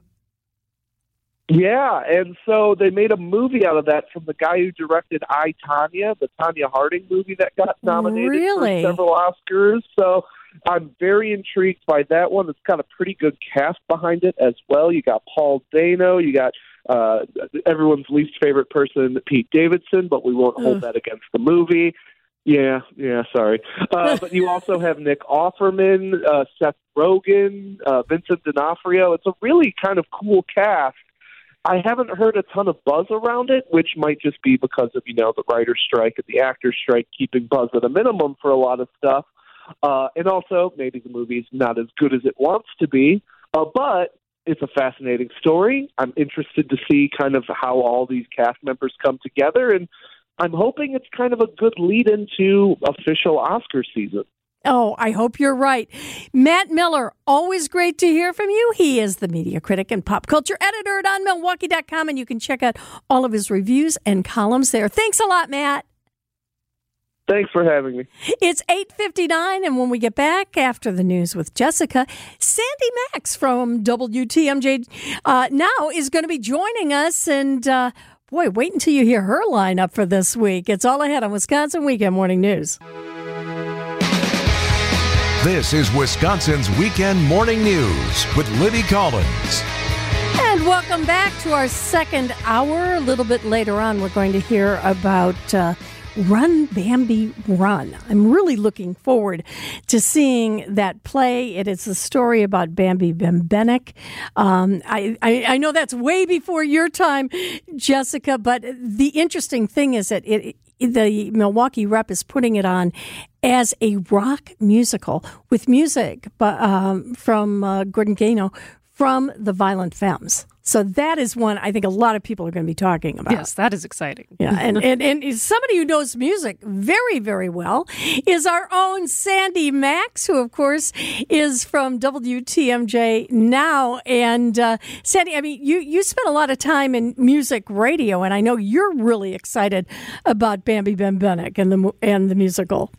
Yeah, and so they made a movie out of that from the guy who directed I, Tonya, the Tonya Harding movie that got nominated Really? for several Oscars. So I'm very intrigued by that one. It's got a pretty good cast behind it as well. You got Paul Dano, you got uh, everyone's least favorite person, Pete Davidson, but we won't hold Ugh. that against the movie. Yeah, yeah, sorry. Uh, but you also have Nick Offerman, uh, Seth Rogen, uh, Vincent D'Onofrio. It's a really kind of cool cast. I haven't heard a ton of buzz around it, which might just be because of, you know, the writer's strike and the actor's strike keeping buzz at a minimum for a lot of stuff. Uh, and also, maybe the movie's not as good as it wants to be, uh, but it's a fascinating story. I'm interested to see kind of how all these cast members come together, and I'm hoping it's kind of a good lead into official Oscar season. Oh, I hope you're right. Matt Miller, always great to hear from you. He is the media critic and pop culture editor at on milwaukee dot com, and you can check out all of his reviews and columns there. Thanks a lot, Matt. Thanks for having me. It's eight fifty-nine, and when we get back after the news with Jessica, Sandy Max from W T M J uh, now is going to be joining us, and uh, boy, wait until you hear her lineup for this week. It's all ahead on Wisconsin Weekend Morning News. This is Wisconsin's Weekend Morning News with Libby Collins. And welcome back to our second hour. A little bit later on, we're going to hear about uh, Run, Bambi, Run. I'm really looking forward to seeing that play. It is a story about Bambi Bembenek. Um, I, I, I know that's way before your time, Jessica, but the interesting thing is that it, the Milwaukee Rep is putting it on as a rock musical with music but, um, from uh, Gordon Gano from the Violent Femmes. So that is one I think a lot of people are going to be talking about. Yes, that is exciting. Yeah, and, and, and somebody who knows music very, very well is our own Sandy Max, who, of course, is from W T M J now. And, uh, Sandy, I mean, you, you spent a lot of time in music radio, and I know you're really excited about Bambi Bembenek and the, and the musical.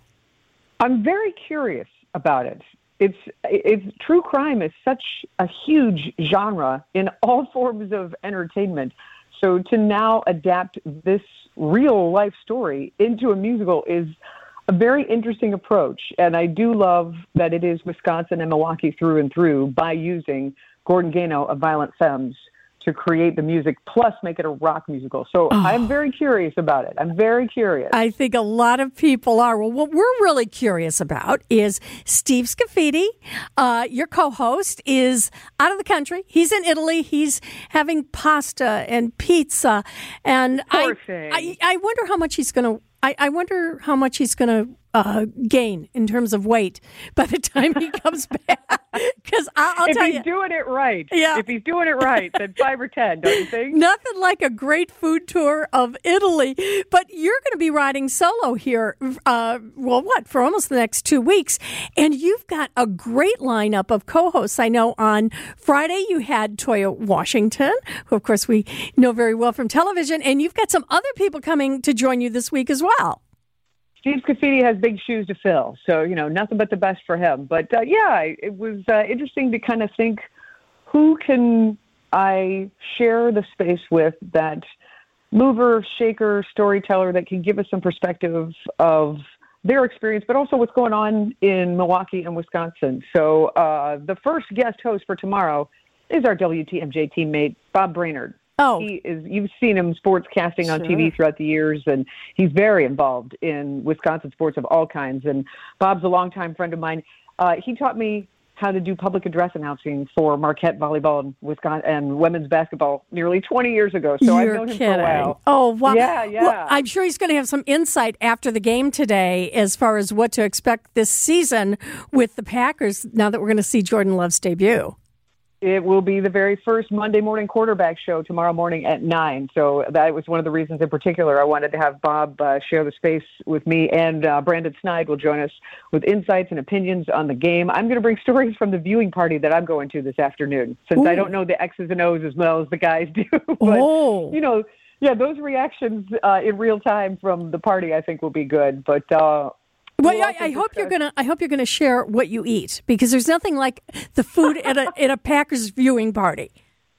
I'm very curious about it. It's it's true crime is such a huge genre in all forms of entertainment. So to now adapt this real life story into a musical is a very interesting approach. And I do love that it is Wisconsin and Milwaukee through and through by using Gordon Gano of Violent Femmes to create the music, plus make it a rock musical. So oh. I'm very curious about it. I'm very curious. I think a lot of people are. Well, what we're really curious about is Steve Scafidi, uh, your co-host, is out of the country. He's in Italy. He's having pasta and pizza. And I, I, I wonder how much he's going to, I, I wonder how much he's going to uh, gain in terms of weight by the time he comes back. Because I'll, I'll if tell he's you, doing it right, yeah. if he's doing it right, then five or ten, don't you think? Nothing like a great food tour of Italy. But you're going to be riding solo here, uh, well, what, for almost the next two weeks. And you've got a great lineup of co-hosts. I know on Friday you had Toya Washington, who, of course, we know very well from television. And you've got some other people coming to join you this week as well. Steve Scafidi has big shoes to fill, so, you know, nothing but the best for him. But, uh, yeah, it was uh, interesting to kind of think, who can I share the space with, that mover, shaker, storyteller that can give us some perspective of their experience, but also what's going on in Milwaukee and Wisconsin. So uh, the first guest host for tomorrow is our W T M J teammate, Bob Brainerd. Oh. He is, you've seen him sportscasting on Sure. T V throughout the years, and he's very involved in Wisconsin sports of all kinds. And Bob's a longtime friend of mine. Uh, he taught me how to do public address announcing for Marquette volleyball and Wisconsin and women's basketball nearly twenty years ago. So You're I've known him kidding. for a while. Oh, wow. Yeah, yeah. Well, I'm sure he's going to have some insight after the game today as far as what to expect this season with the Packers now that we're going to see Jordan Love's debut. It will be the very first Monday morning quarterback show tomorrow morning at nine. So that was one of the reasons in particular I wanted to have Bob uh, share the space with me, and uh, Brandon Snide will join us with insights and opinions on the game. I'm going to bring stories from the viewing party that I'm going to this afternoon, since Ooh. I don't know the X's and O's as well as the guys do. but, Oh. you know, yeah, those reactions uh, in real time from the party I think will be good. But uh, Well, we'll I, also I hope you're discuss- gonna. I hope you're gonna share what you eat, because there's nothing like the food at a at a Packers viewing party.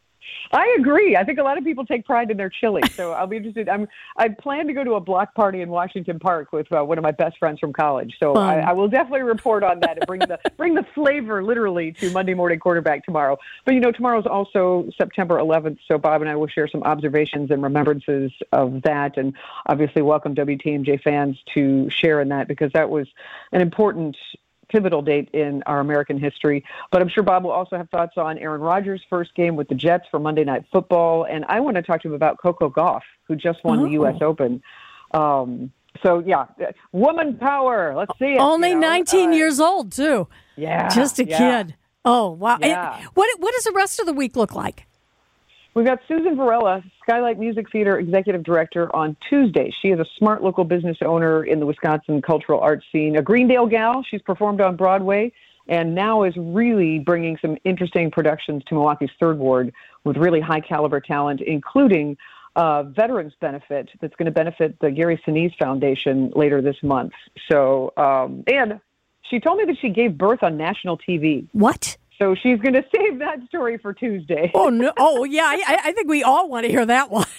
I agree. I think a lot of people take pride in their chili, so I'll be interested. I'm I plan to go to a block party in Washington Park with uh, one of my best friends from college, so I, I will definitely report on that and bring the bring the flavor literally to Monday morning quarterback tomorrow. But you know, tomorrow's also September eleventh, so Bob and I will share some observations and remembrances of that, and obviously welcome W T M J fans to share in that, because that was an important pivotal date in our American history. But I'm sure Bob will also have thoughts on Aaron Rodgers' first game with the Jets for Monday Night Football. And I want to talk to him about Coco Gauff, who just won Oh. the U S Open. Um, so, yeah, woman power. Let's see it. Only you know? nineteen Uh, years old, too. Yeah. Just a yeah. kid. Oh, wow. Yeah. And what what does the rest of the week look like? We've got Susan Varela, Skylight Music Theater Executive Director, on Tuesday. She is a smart local business owner in the Wisconsin cultural arts scene, a Greendale gal. She's performed on Broadway and now is really bringing some interesting productions to Milwaukee's Third Ward with really high-caliber talent, including a Veterans Benefit that's going to benefit the Gary Sinise Foundation later this month. So, um, and she told me that she gave birth on national T V. What? So she's going to save that story for Tuesday. Oh, no. Oh, yeah. I, I think we all want to hear that one.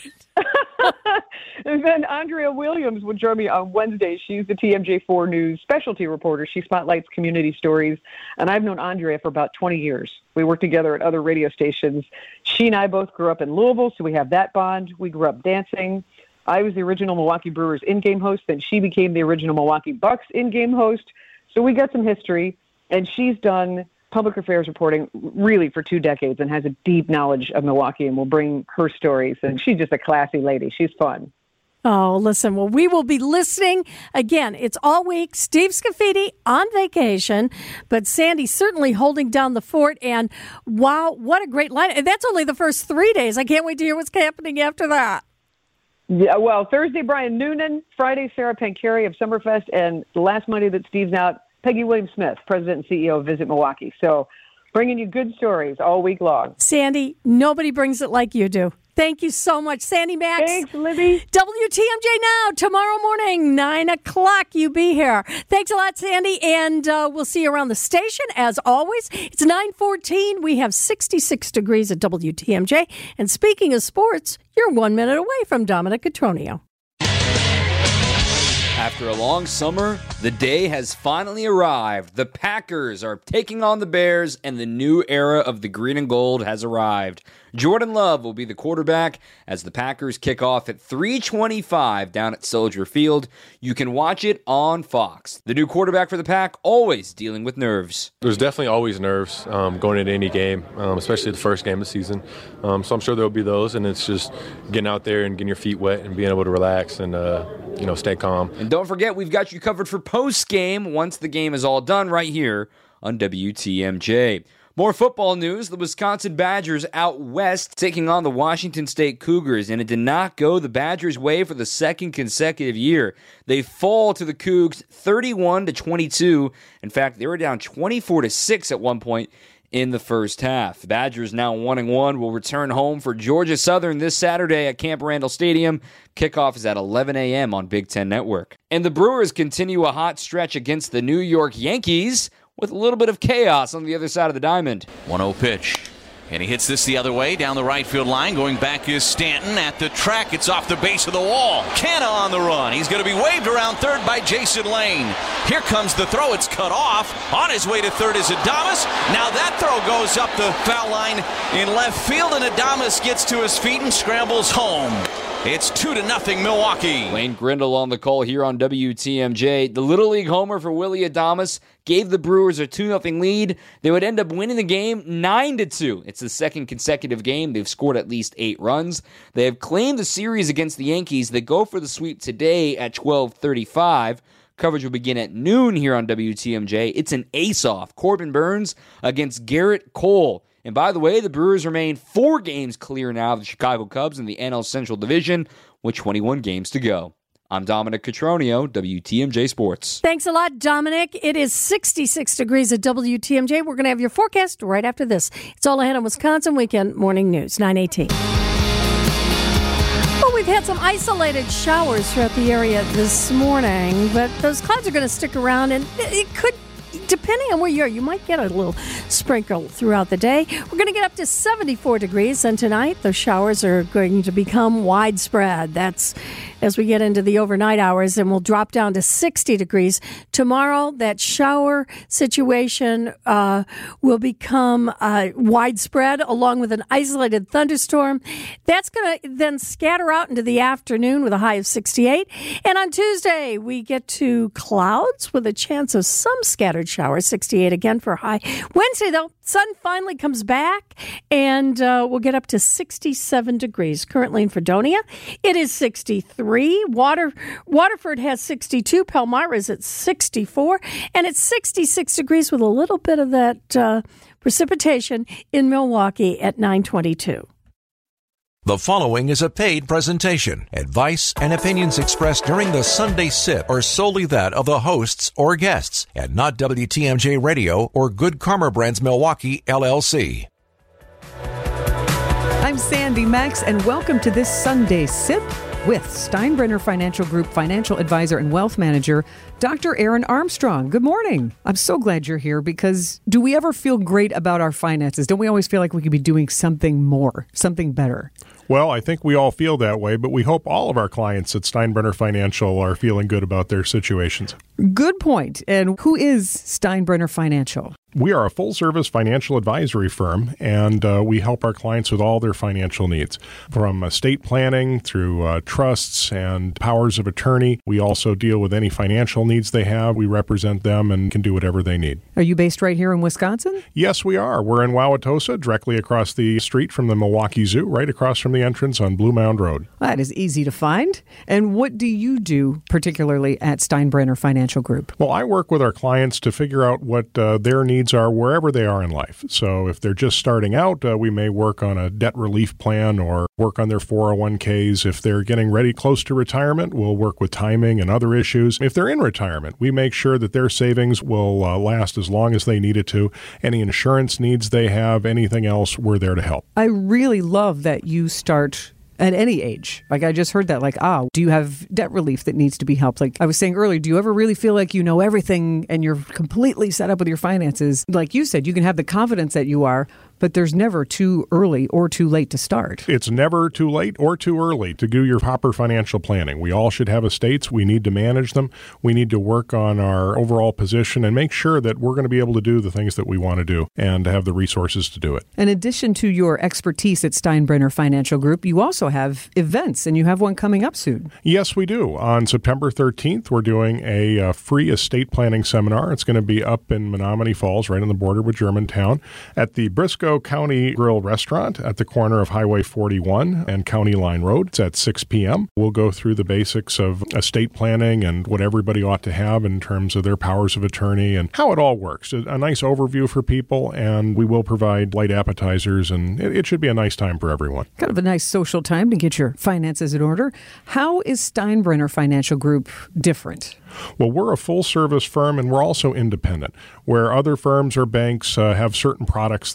And then Andrea Williams will join me on Wednesday. She's the T M J four News specialty reporter. She spotlights community stories. And I've known Andrea for about twenty years. We worked together at other radio stations. She and I both grew up in Louisville, so we have that bond. We grew up dancing. I was the original Milwaukee Brewers in-game host. Then she became the original Milwaukee Bucks in-game host. So we got some history. And she's done public affairs reporting really for two decades and has a deep knowledge of Milwaukee, and will bring her stories. And she's just a classy lady. She's fun. Oh, listen, well, we will be listening. Again, it's all week. Steve Scafidi on vacation, but Sandy certainly holding down the fort. And wow, what a great line. And that's only the first three days. I can't wait to hear what's happening after that. Yeah, well, Thursday, Brian Noonan. Friday, Sarah Pancari of Summerfest. And the last Monday that Steve's out, Peggy Williams-Smith, President and C E O of Visit Milwaukee. So bringing you good stories all week long. Sandy, nobody brings it like you do. Thank you so much, Sandy Max. Thanks, Libby. W T M J Now, tomorrow morning, nine o'clock, you be here. Thanks a lot, Sandy, and uh, we'll see you around the station. As always, it's nine fourteen. We have sixty-six degrees at W T M J. And speaking of sports, you're one minute away from Dominic Cotroneo. After a long summer, the day has finally arrived. The Packers are taking on the Bears, and the new era of the green and gold has arrived. Jordan Love will be the quarterback as the Packers kick off at three twenty-five down at Soldier Field. You can watch it on Fox. The new quarterback for the Pack always dealing with nerves. There's definitely always nerves um, going into any game, um, especially the first game of the season. Um, so I'm sure there will be those, and it's just getting out there and getting your feet wet and being able to relax and uh, you know stay calm. And don't forget, we've got you covered for post-game once the game is all done right here on W T M J. More football news. The Wisconsin Badgers out west taking on the Washington State Cougars, and it did not go the Badgers' way for the second consecutive year. They fall to the Cougs thirty-one to twenty-two. In fact, they were down twenty-four to six at one point in the first half. The Badgers, now one and one, will return home for Georgia Southern this Saturday at Camp Randall Stadium. Kickoff is at eleven a.m. on Big Ten Network. And the Brewers continue a hot stretch against the New York Yankees with a little bit of chaos on the other side of the diamond. one oh pitch. And he hits this the other way down the right field line. Going back is Stanton at the track. It's off the base of the wall. Canna on the run. He's going to be waved around third by Jason Lane. Here comes the throw. It's cut off. On his way to third is Adames. Now that throw goes up the foul line in left field, and Adames gets to his feet and scrambles home. It's two to nothing Milwaukee. Wayne Grindle on the call here on W T M J. The Little League homer for Willy Adames gave the Brewers a two nothing lead. They would end up winning the game nine to two. It's the second consecutive game they've scored at least eight runs. They have claimed the series against the Yankees. They go for the sweep today at twelve thirty-five. Coverage will begin at noon here on W T M J. It's an ace-off. Corbin Burns against Garrett Cole. And by the way, the Brewers remain four games clear now of the Chicago Cubs in the N L Central Division with twenty-one games to go. I'm Dominic Cotroneo, W T M J Sports. Thanks a lot, Dominic. It is sixty-six degrees at W T M J. We're going to have your forecast right after this. It's all ahead on Wisconsin Weekend Morning News, nine eighteen. Well, we've had some isolated showers throughout the area this morning, but those clouds are going to stick around, and it could, depending on where you are, you might get a little sprinkle throughout the day. We're going to get up to seventy-four degrees, and tonight those showers are going to become widespread. That's as we get into the overnight hours, and we'll drop down to sixty degrees. Tomorrow, that shower situation uh, will become uh, widespread, along with an isolated thunderstorm. That's going to then scatter out into the afternoon with a high of sixty-eight. And on Tuesday, we get to clouds with a chance of some scattered showers, sixty-eight again for a high. Wednesday, though, sun finally comes back, and uh, we'll get up to sixty-seven degrees. Currently in Fredonia, it is sixty-three. Water, Waterford has sixty-two. Palmyra is at sixty-four. And it's sixty-six degrees with a little bit of that uh, precipitation in Milwaukee at nine twenty-two. The following is a paid presentation. Advice and opinions expressed during the Sunday Sip are solely that of the hosts or guests, and not W T M J Radio or Good Karma Brands Milwaukee, L L C. I'm Sandy Max, and welcome to this Sunday Sip with Steinbrenner Financial Group Financial Advisor and Wealth Manager, Doctor Aaron Armstrong. Good morning. I'm so glad you're here, because do we ever feel great about our finances? Don't we always feel like we could be doing something more, something better? Well, I think we all feel that way, but we hope all of our clients at Steinbrenner Financial are feeling good about their situations. Good point. And who is Steinbrenner Financial? We are a full-service financial advisory firm, and uh, we help our clients with all their financial needs, from estate planning through uh, trusts and powers of attorney. We also deal with any financial needs they have. We represent them and can do whatever they need. Are you based right here in Wisconsin? Yes, we are. We're in Wauwatosa, directly across the street from the Milwaukee Zoo, right across from the entrance on Blue Mound Road. That is easy to find. And what do you do particularly at Steinbrenner Financial Group? Well, I work with our clients to figure out what uh, their needs are wherever they are in life. So if they're just starting out, uh, we may work on a debt relief plan or work on their four oh one k's. If they're getting ready close to retirement, we'll work with timing and other issues. If they're in retirement, we make sure that their savings will uh, last as long as they need it to. Any insurance needs they have, anything else, we're there to help. I really love that you start at any age. Like, I just heard that, like, ah, do you have debt relief that needs to be helped? Like I was saying earlier, do you ever really feel like you know everything and you're completely set up with your finances? Like you said, you can have the confidence that you are, but there's never too early or too late to start. It's never too late or too early to do your proper financial planning. We all should have estates. We need to manage them. We need to work on our overall position and make sure that we're going to be able to do the things that we want to do and have the resources to do it. In addition to your expertise at Steinbrenner Financial Group, you also have events, and you have one coming up soon. Yes, we do. On September thirteenth, we're doing a uh, free estate planning seminar. It's going to be up in Menominee Falls, right on the border with Germantown, at the Briscoe County Grill Restaurant at the corner of Highway forty-one and County Line Road. It's at six p.m. We'll go through the basics of estate planning and what everybody ought to have in terms of their powers of attorney and how it all works. A, a nice overview for people, and we will provide light appetizers, and it, it should be a nice time for everyone. Kind of a nice social time to get your finances in order. How is Steinbrenner Financial Group different? Well, we're a full-service firm, and we're also independent, where other firms or banks uh, have certain products that they need to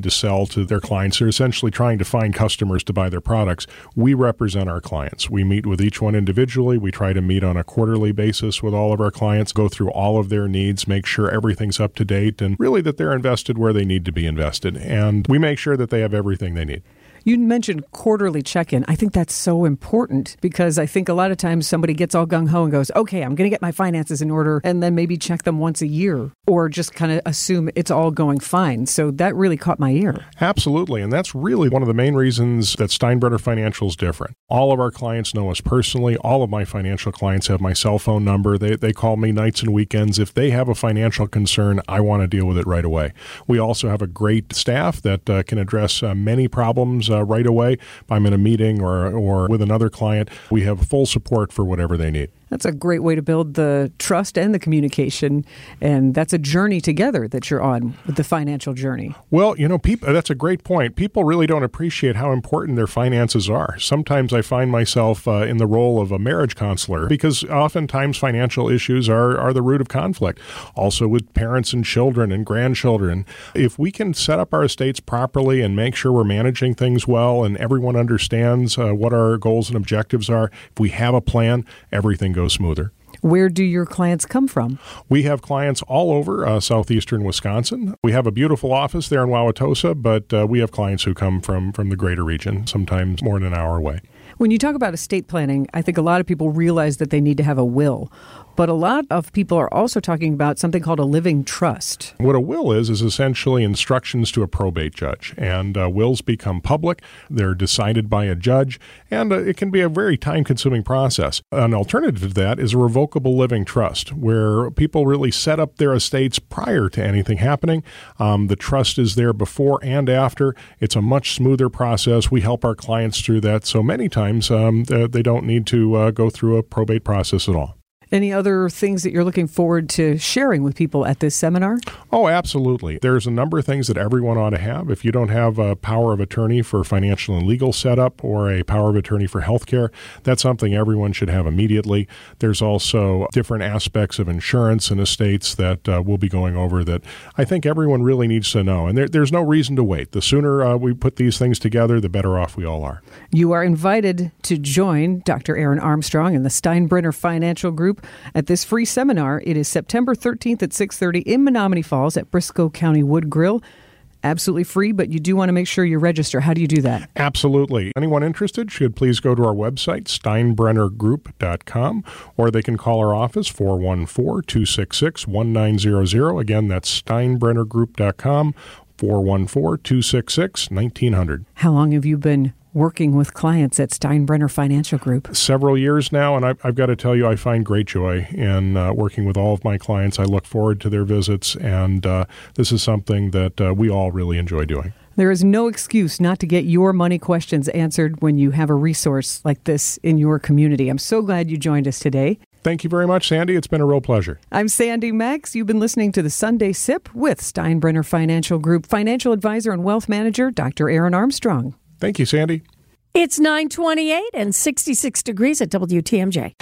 to sell to their clients. They're essentially trying to find customers to buy their products. We represent our clients. We meet with each one individually. We try to meet on a quarterly basis with all of our clients, go through all of their needs, make sure everything's up to date, and really that they're invested where they need to be invested. And we make sure that they have everything they need. You mentioned quarterly check-in. I think that's so important because I think a lot of times somebody gets all gung-ho and goes, okay, I'm going to get my finances in order, and then maybe check them once a year or just kind of assume it's all going fine. So that really caught my ear. Absolutely. And that's really one of the main reasons that Steinbrenner Financial is different. All of our clients know us personally. All of my financial clients have my cell phone number. They, they call me nights and weekends. If they have a financial concern, I want to deal with it right away. We also have a great staff that uh, can address uh, many problems uh, right away. If I'm in a meeting or or with another client, we have full support for whatever they need. That's a great way to build the trust and the communication, and that's a journey together that you're on with the financial journey. Well, you know, people, that's a great point. People really don't appreciate how important their finances are. Sometimes I find myself uh, in the role of a marriage counselor because oftentimes financial issues are, are the root of conflict. Also with parents and children and grandchildren. If we can set up our estates properly and make sure we're managing things well and everyone understands uh, what our goals and objectives are, if we have a plan, everything goes smoother. Where do your clients come from? We have clients all over uh, southeastern Wisconsin. We have a beautiful office there in Wauwatosa, but uh, we have clients who come from, from the greater region, sometimes more than an hour away. When you talk about estate planning, I think a lot of people realize that they need to have a will. But a lot of people are also talking about something called a living trust. What a will is, is essentially instructions to a probate judge. And uh, wills become public. They're decided by a judge. And uh, it can be a very time-consuming process. An alternative to that is a revocable living trust, where people really set up their estates prior to anything happening. Um, the trust is there before and after. It's a much smoother process. We help our clients through that. So many times um, they don't need to uh, go through a probate process at all. Any other things that you're looking forward to sharing with people at this seminar? Oh, absolutely. There's a number of things that everyone ought to have. If you don't have a power of attorney for financial and legal setup or a power of attorney for healthcare, that's something everyone should have immediately. There's also different aspects of insurance and estates that uh, we'll be going over that I think everyone really needs to know. And there, there's no reason to wait. The sooner uh, we put these things together, the better off we all are. You are invited to join Doctor Aaron Armstrong and the Steinbrenner Financial Group at this free seminar. It is September thirteenth at six thirty in Menominee Falls at Briscoe County Wood Grill. Absolutely free, but you do want to make sure you register. How do you do that? Absolutely. Anyone interested should please go to our website, steinbrenner group dot com, or they can call our office, four one four, two six six, one nine zero zero. Again, that's steinbrenner group dot com, four one four, two six six, one nine zero zero. How long have you been working with clients at Steinbrenner Financial Group? Several years now, and I've, I've got to tell you, I find great joy in uh, working with all of my clients. I look forward to their visits, and uh, this is something that uh, we all really enjoy doing. There is no excuse not to get your money questions answered when you have a resource like this in your community. I'm so glad you joined us today. Thank you very much, Sandy. It's been a real pleasure. I'm Sandy Max. You've been listening to the Sunday Sip with Steinbrenner Financial Group financial advisor and wealth manager, Doctor Aaron Armstrong. Thank you, Sandy. It's nine twenty-eight and sixty-six degrees at W T M J.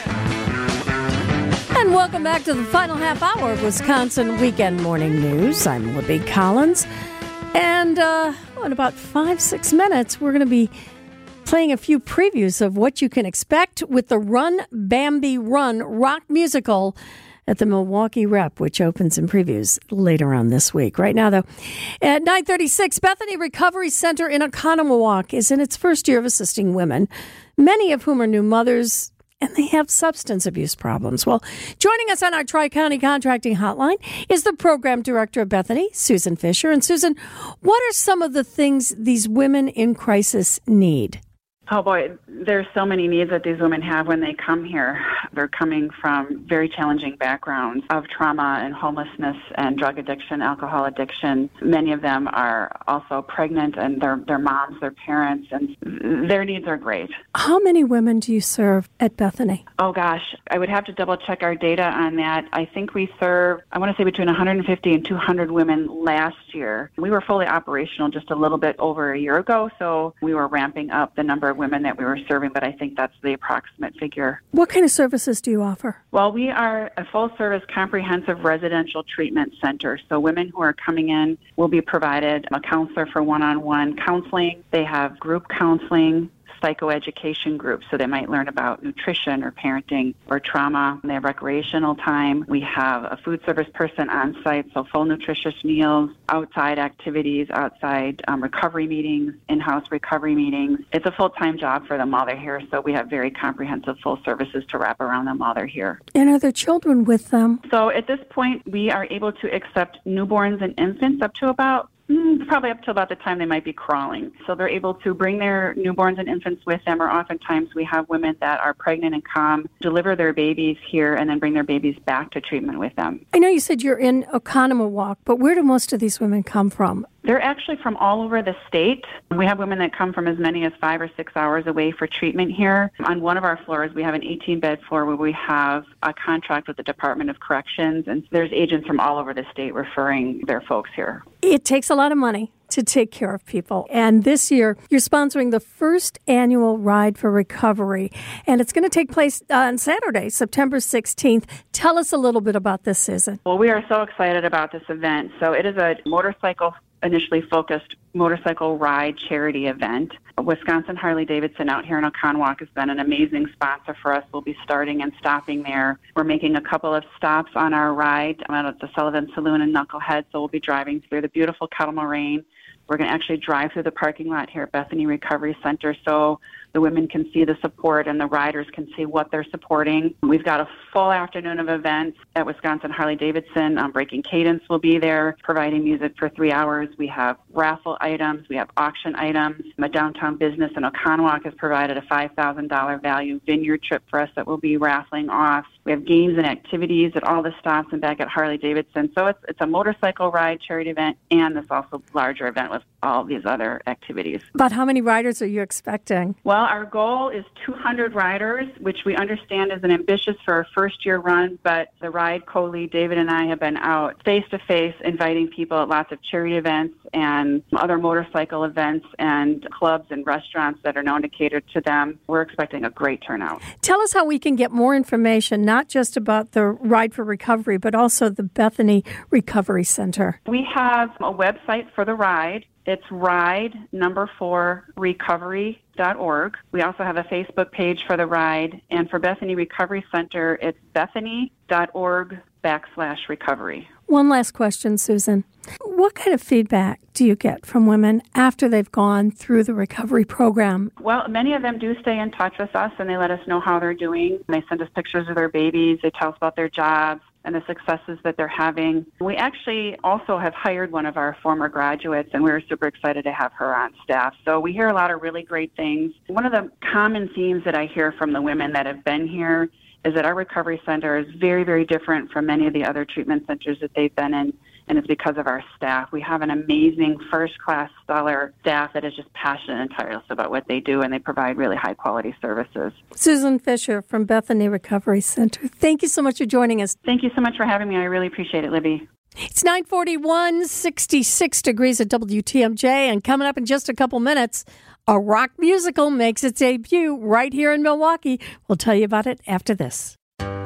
And welcome back to the final half hour of Wisconsin Weekend Morning News. I'm Libby Collins. And uh, in about five, six minutes, we're going to be playing a few previews of what you can expect with the Run Bambi Run rock musical at the Milwaukee Rep, which opens in previews later on this week. Right now, though, at nine thirty-six, Bethany Recovery Center in Oconomowoc is in its first year of assisting women, many of whom are new mothers, and they have substance abuse problems. Well, joining us on our Tri-County Contracting Hotline is the Program Director of Bethany, Susan Fisher. And Susan, what are some of the things these women in crisis need? Oh boy, there's so many needs that these women have when they come here. They're coming from very challenging backgrounds of trauma and homelessness and drug addiction, alcohol addiction. Many of them are also pregnant and their their moms, their parents, and their needs are great. How many women do you serve at Bethany? Oh gosh, I would have to double check our data on that. I think we served, I want to say between one hundred fifty and two hundred women last year. We were fully operational just a little bit over a year ago, so we were ramping up the number of of women that we were serving, but I think that's the approximate figure. What kind of services do you offer? Well, we are a full-service comprehensive residential treatment center. So women who are coming in will be provided a counselor for one-on-one counseling. They have group counseling, psychoeducation groups, so they might learn about nutrition or parenting or trauma. They have recreational time. We have a food service person on site, so full nutritious meals, outside activities, outside um, recovery meetings, in-house recovery meetings. It's a full-time job for them while they're here, so we have very comprehensive full services to wrap around them while they're here. And are there children with them? So at this point, we are able to accept newborns and infants up to about Mm, probably up to about the time they might be crawling. So they're able to bring their newborns and infants with them, or oftentimes we have women that are pregnant and come, deliver their babies here, and then bring their babies back to treatment with them. I know you said you're in Oconomowoc, but where do most of these women come from? They're actually from all over the state. We have women that come from as many as five or six hours away for treatment here. On one of our floors, we have an eighteen-bed floor where we have a contract with the Department of Corrections, and there's agents from all over the state referring their folks here. It takes a lot of money to take care of people. And this year, you're sponsoring the first annual Ride for Recovery. And it's going to take place on Saturday, September sixteenth. Tell us a little bit about this, Susan. Well, we are so excited about this event. So it is a motorcycle, initially focused motorcycle ride charity event. Wisconsin Harley-Davidson out here in Oconomowoc has been an amazing sponsor for us. We'll be starting and stopping there. We're making a couple of stops on our ride at the Sullivan Saloon in Knucklehead, so we'll be driving through the beautiful Kettle Moraine. We're going to actually drive through the parking lot here at Bethany Recovery Center so the women can see the support and the riders can see what they're supporting. We've got a full afternoon of events at Wisconsin Harley-Davidson. Um, Breaking Cadence will be there, providing music for three hours. We have raffle items. We have auction items. A downtown business in Oconomowoc has provided a five thousand dollars value vineyard trip for us that we'll be raffling off. We have games and activities at all the stops and back at Harley-Davidson. So it's it's a motorcycle ride charity event and this also larger event with all these other activities. About how many riders are you expecting? Well, our goal is two hundred riders, which we understand is an ambitious for a first-year run, but the ride co-lead, David and I, have been out face-to-face inviting people at lots of charity events and other motorcycle events and clubs and restaurants that are known to cater to them. We're expecting a great turnout. Tell us how we can get more information, not just about the Ride for Recovery, but also the Bethany Recovery Center. We have a website for the ride. It's ride number four recovery dot org. We also have a Facebook page for the ride. And for Bethany Recovery Center, it's bethany dot org backslash recovery. One last question, Susan. What kind of feedback do you get from women after they've gone through the recovery program? Well, many of them do stay in touch with us, and they let us know how they're doing. They send us pictures of their babies. They tell us about their jobs and the successes that they're having. We actually also have hired one of our former graduates, and we were super excited to have her on staff. So we hear a lot of really great things. One of the common themes that I hear from the women that have been here is that our recovery center is very, very different from many of the other treatment centers that they've been in, and it's because of our staff. We have an amazing first-class stellar staff that is just passionate and tireless about what they do, and they provide really high-quality services. Susan Fisher from Bethany Recovery Center, thank you so much for joining us. Thank you so much for having me. I really appreciate it, Libby. It's nine forty-one, sixty-six degrees at W T M J, and coming up in just a couple minutes, a rock musical makes its debut right here in Milwaukee. We'll tell you about it after this.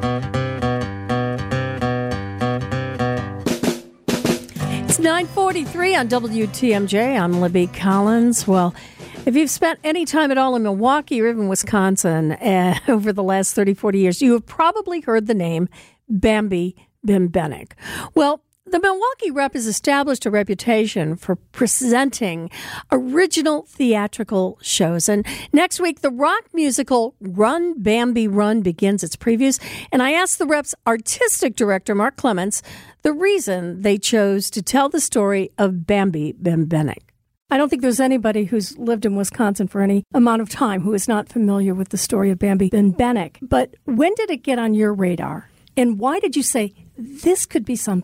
It's nine forty-three on W T M J. I'm Libby Collins. Well, if you've spent any time at all in Milwaukee or even Wisconsin uh, over the last thirty, forty years, you have probably heard the name Bambi Bembenek. Well, the Milwaukee Rep has established a reputation for presenting original theatrical shows. And next week, the rock musical Run, Bambi, Run begins its previews. And I asked the Rep's artistic director, Mark Clements, the reason they chose to tell the story of Bambi Bembenek. I don't think there's anybody who's lived in Wisconsin for any amount of time who is not familiar with the story of Bambi Bembenek. But when did it get on your radar? And why did you say this could be something?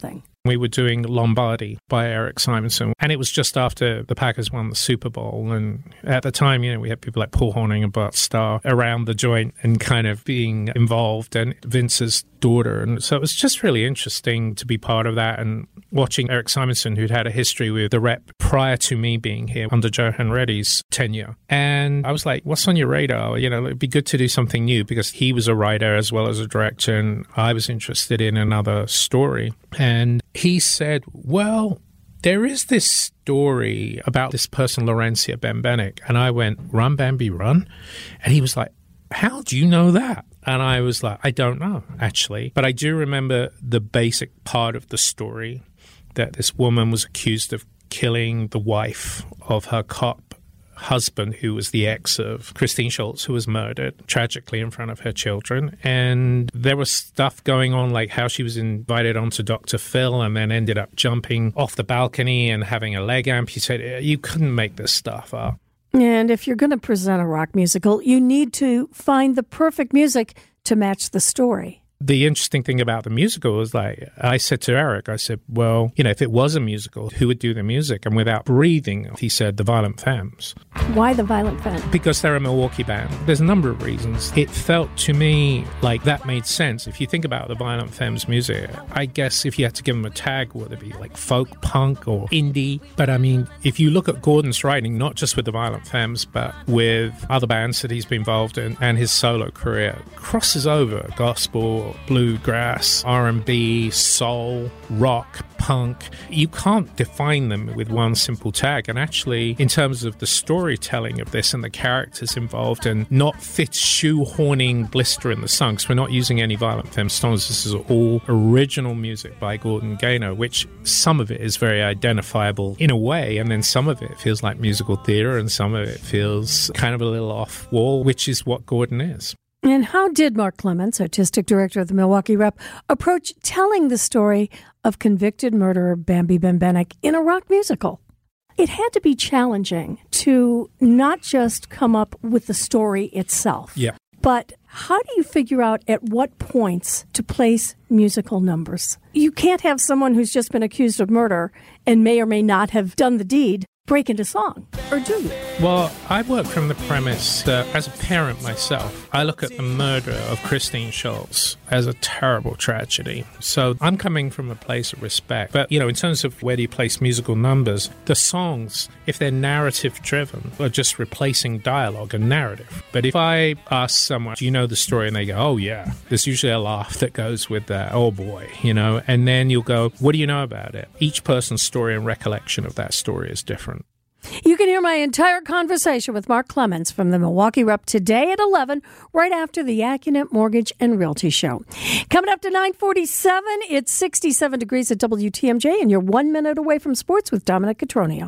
We were doing Lombardi by Eric Simonson, and it was just after the Packers won the Super Bowl. And at the time, you know, we had people like Paul Hornung and Bart Starr around the joint and kind of being involved, and Vince's daughter. And so it was just really interesting to be part of that and watching Eric Simonson, who'd had a history with the Rep prior to me being here under Joe Henretti's tenure. And I was like, what's on your radar? You know, it'd be good to do something new, because he was a writer as well as a director, and I was interested in another story. And he said, well, there is this story about this person, Laurencia Bembenek. And I went, run, Bambi, run. And he was like, how do you know that? And I was like, I don't know, actually. But I do remember the basic part of the story, that this woman was accused of killing the wife of her cop husband, who was the ex of Christine Schultz, who was murdered tragically in front of her children. And there was stuff going on, like how she was invited onto Doctor Phil and then ended up jumping off the balcony and having a leg amputated. You couldn't make this stuff up. And if you're going to present a rock musical, you need to find the perfect music to match the story. The interesting thing about the musical was, like, I said to Eric, I said, well, you know, if it was a musical, who would do the music? And without breathing, he said, the Violent Femmes. Why the Violent Femmes? Because they're a Milwaukee band. There's a number of reasons. It felt to me like that made sense. If you think about the Violent Femmes music, I guess if you had to give them a tag, would it be like folk, punk, or indie? But I mean, if you look at Gordon's writing, not just with the Violent Femmes, but with other bands that he's been involved in, and his solo career, crosses over gospel, bluegrass, R and B, soul, rock, punk. You can't define them with one simple tag. And actually, in terms of the storytelling of this and the characters involved, and not fit shoehorning Blister in the Sun, because we're not using any Violent Femmes songs. This is all original music by Gordon Gaynor, which some of it is very identifiable in a way, and then some of it feels like musical theater, and some of it feels kind of a little off wall, which is what Gordon is. And how did Mark Clements, artistic director of the Milwaukee Rep, approach telling the story of convicted murderer Bambi Bembenek in a rock musical? It had to be challenging to not just come up with the story itself, yeah, but how do you figure out at what points to place musical numbers? You can't have someone who's just been accused of murder and may or may not have done the deed break into song, or do you? Well, I work from the premise that as a parent myself, I look at the murder of Christine Schultz as a terrible tragedy. So I'm coming from a place of respect. But, you know, in terms of where do you place musical numbers, the songs, if they're narrative driven, are just replacing dialogue and narrative. But if I ask someone, do you know the story? And they go, oh yeah, there's usually a laugh that goes with that. Oh boy, you know, and then you'll go, what do you know about it? Each person's story and recollection of that story is different. You can hear my entire conversation with Mark Clements from the Milwaukee Rep today at eleven, right after the Accunet Mortgage and Realty Show. Coming up to nine forty-seven, it's sixty-seven degrees at W T M J, and you're one minute away from sports with Dominic Cotroneo.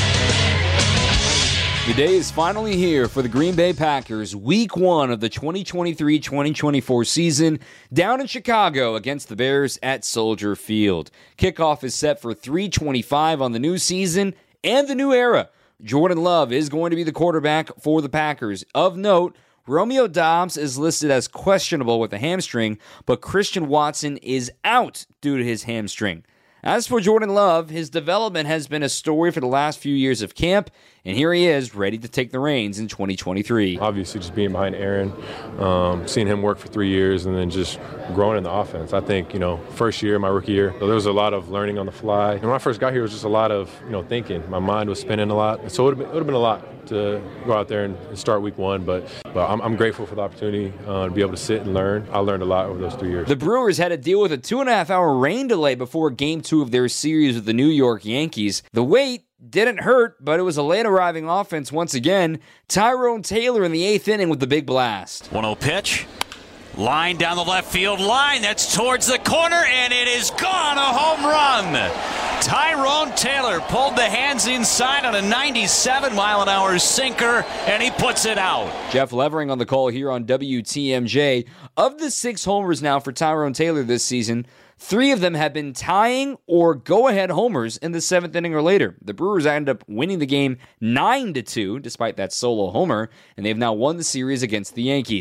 The day is finally here for the Green Bay Packers, week one of the twenty twenty-three twenty twenty-four season, down in Chicago against the Bears at Soldier Field. Kickoff is set for three twenty-five on the new season and the new era. Jordan Love is going to be the quarterback for the Packers. Of note, Romeo Doubs is listed as questionable with a hamstring, but Christian Watson is out due to his hamstring. As for Jordan Love, his development has been a story for the last few years of camp, and here he is, ready to take the reins in twenty twenty-three. Obviously, just being behind Aaron, um, seeing him work for three years, and then just growing in the offense. I think, you know, first year, my rookie year, there was a lot of learning on the fly. And when I first got here, it was just a lot of, you know, thinking. My mind was spinning a lot. So it would have been, it would have been a lot to go out there and start week one. But, but I'm, I'm grateful for the opportunity uh, to be able to sit and learn. I learned a lot over those three years. The Brewers had to deal with a two-and-a-half-hour rain delay before Game two of their series with the New York Yankees. The wait didn't hurt, but it was a late-arriving offense once again. Tyrone Taylor in the eighth inning with the big blast. one oh pitch. Line down the left field line. That's towards the corner, and it is gone. A home run. Tyrone Taylor pulled the hands inside on a ninety-seven mile an hour sinker, and he puts it out. Jeff Levering on the call here on W T M J. Of the six homers now for Tyrone Taylor this season, three of them have been tying or go-ahead homers in the seventh inning or later. The Brewers ended up winning the game nine to two, despite that solo homer, and they've now won the series against the Yankees.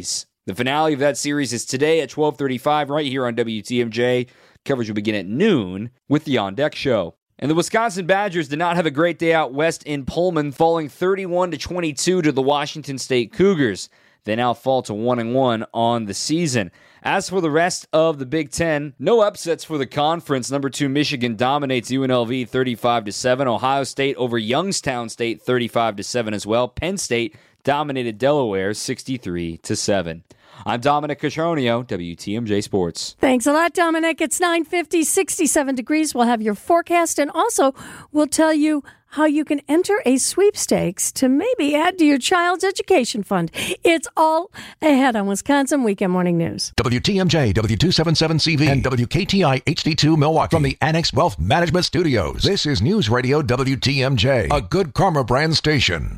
The finale of that series is today at twelve thirty-five right here on W T M J. Coverage will begin at noon with the On Deck Show. And the Wisconsin Badgers did not have a great day out west in Pullman, falling thirty-one to twenty-two to the Washington State Cougars. They now fall to one and one on the season. As for the rest of the Big Ten, no upsets for the conference. Number two Michigan dominates U N L V thirty-five to seven. Ohio State over Youngstown State thirty-five to seven as well. Penn State dominated Delaware sixty-three to seven. I'm Dominic Cotroneo, W T M J Sports. Thanks a lot, Dominic. It's nine fifty, sixty-seven degrees. We'll have your forecast, and also we'll tell you how you can enter a sweepstakes to maybe add to your child's education fund. It's all ahead on Wisconsin Weekend Morning News. W T M J, W two seventy-seven C V, and W K T I H D two Milwaukee. From the Annex Wealth Management Studios, this is News Radio W T M J, a Good Karma brand station.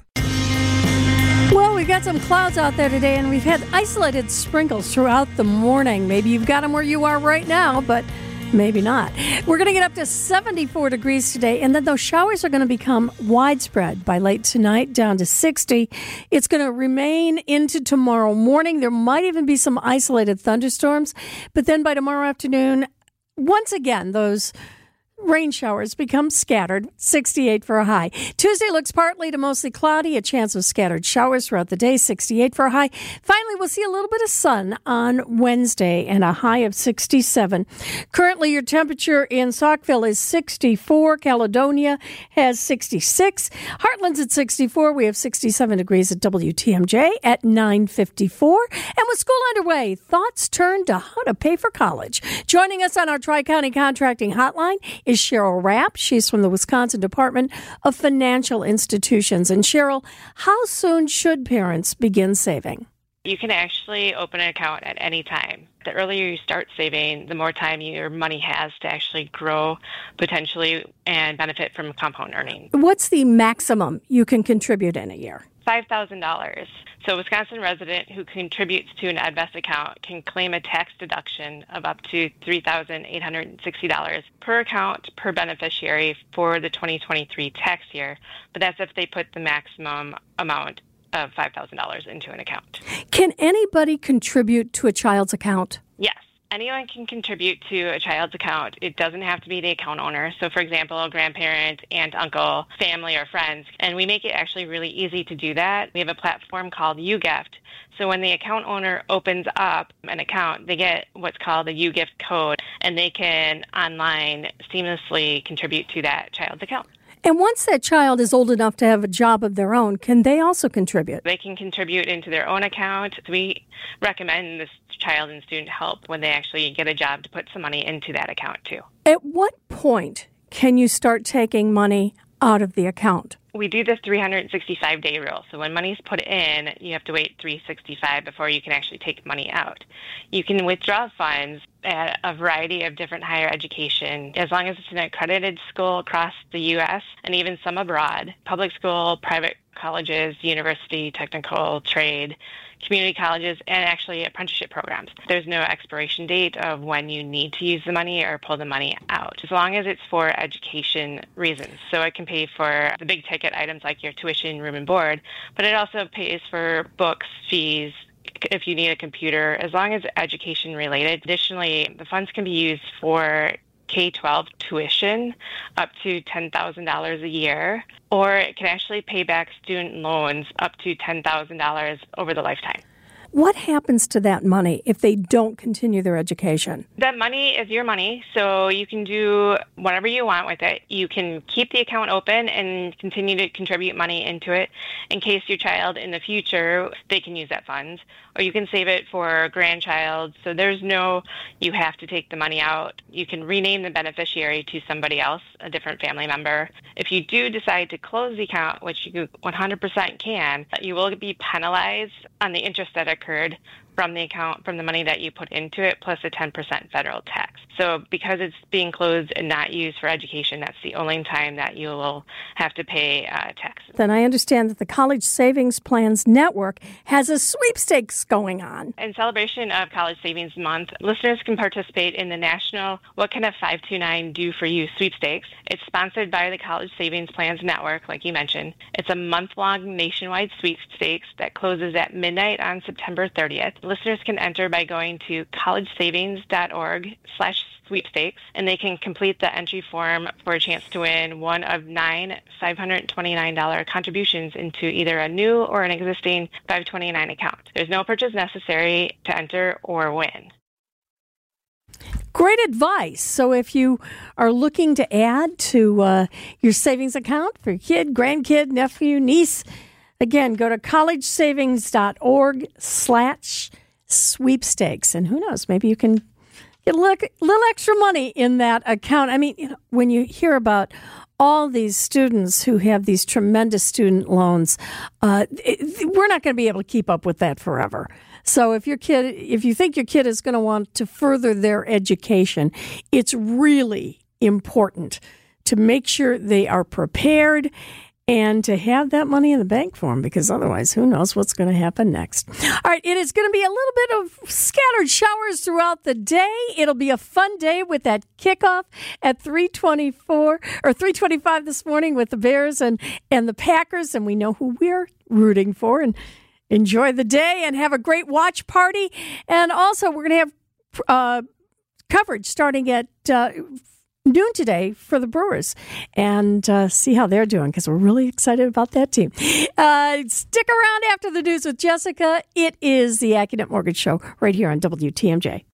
Well, we've got some clouds out there today, and we've had isolated sprinkles throughout the morning. Maybe you've got them where you are right now, but maybe not. We're going to get up to seventy-four degrees today, and then those showers are going to become widespread by late tonight, down to sixty. It's going to remain into tomorrow morning. There might even be some isolated thunderstorms, but then by tomorrow afternoon, once again, those rain showers become scattered, sixty-eight for a high. Tuesday looks partly to mostly cloudy, a chance of scattered showers throughout the day, sixty-eight for a high. Finally, we'll see a little bit of sun on Wednesday and a high of sixty-seven. Currently, your temperature in Saukville is sixty-four. Caledonia has sixty-six. Heartland's at sixty-four. We have sixty-seven degrees at W T M J at nine fifty-four. And with school underway, thoughts turn to how to pay for college. Joining us on our Tri-County Contracting Hotline is Cheryl Rapp. She's from the Wisconsin Department of Financial Institutions. And Cheryl, how soon should parents begin saving? You can actually open an account at any time. The earlier you start saving, the more time your money has to actually grow potentially and benefit from compound earning. What's the maximum you can contribute in a year? five thousand dollars. So a Wisconsin resident who contributes to an AdVest account can claim a tax deduction of up to three thousand eight hundred sixty dollars per account per beneficiary for the twenty twenty-three tax year. But that's if they put the maximum amount of five thousand dollars into an account. Can anybody contribute to a child's account? Yes. Anyone can contribute to a child's account. It doesn't have to be the account owner. So, for example, a grandparent, aunt, uncle, family, or friends. And we make it actually really easy to do that. We have a platform called YouGift. So when the account owner opens up an account, they get what's called a YouGift code, and they can online seamlessly contribute to that child's account. And once that child is old enough to have a job of their own, can they also contribute? They can contribute into their own account. We recommend this child and student help when they actually get a job to put some money into that account too. At what point can you start taking money out of the account? We do the three hundred sixty-five day rule. So when money's put in, you have to wait three hundred sixty-five before you can actually take money out. You can withdraw funds at a variety of different higher education, as long as it's an accredited school across the U S and even some abroad. Public school, private colleges, university, technical, trade, community colleges, and actually apprenticeship programs. There's no expiration date of when you need to use the money or pull the money out, as long as it's for education reasons. So it can pay for the big ticket items like your tuition, room and board, but it also pays for books, fees, if you need a computer, as long as education related. Additionally, the funds can be used for K twelve tuition up to ten thousand dollars a year, or it can actually pay back student loans up to ten thousand dollars over the lifetime. What happens to that money if they don't continue their education? That money is your money, so you can do whatever you want with it. You can keep the account open and continue to contribute money into it in case your child in the future, they can use that funds, or you can save it for a grandchild. So there's no, you have to take the money out. You can rename the beneficiary to somebody else, a different family member. If you do decide to close the account, which you one hundred percent can, you will be penalized on the interest that occurred from the account, from the money that you put into it, plus a ten percent federal tax. So because it's being closed and not used for education, that's the only time that you will have to pay uh, taxes. Then I understand that the College Savings Plans Network has a sweepstakes going on. In celebration of College Savings Month, listeners can participate in the National What Can a five two nine Do For You sweepstakes. It's sponsored by the College Savings Plans Network, like you mentioned. It's a month-long nationwide sweepstakes that closes at midnight on September thirtieth. Listeners can enter by going to collegesavings.org slash sweepstakes, and they can complete the entry form for a chance to win one of nine five hundred twenty-nine dollars contributions into either a new or an existing five twenty-nine account. There's no purchase necessary to enter or win. Great advice. So if you are looking to add to uh, your savings account for your kid, grandkid, nephew, niece, again, go to collegesavings.org slash sweepstakes. And who knows, maybe you can get a little, little extra money in that account. I mean, you know, when you hear about all these students who have these tremendous student loans, uh, it, we're not going to be able to keep up with that forever. So if your kid, if you think your kid is going to want to further their education, it's really important to make sure they are prepared and to have that money in the bank for them, because otherwise, who knows what's going to happen next. All right, it is going to be a little bit of scattered showers throughout the day. It'll be a fun day with that kickoff at three twenty-four or three twenty-five this morning with the Bears and, and the Packers, and we know who we're rooting for. And enjoy the day and have a great watch party. And also, we're going to have uh, coverage starting at uh, noon today for the Brewers and uh, see how they're doing, because we're really excited about that team. Uh, stick around after the news with Jessica. It is the AccuNet Mortgage Show right here on W T M J.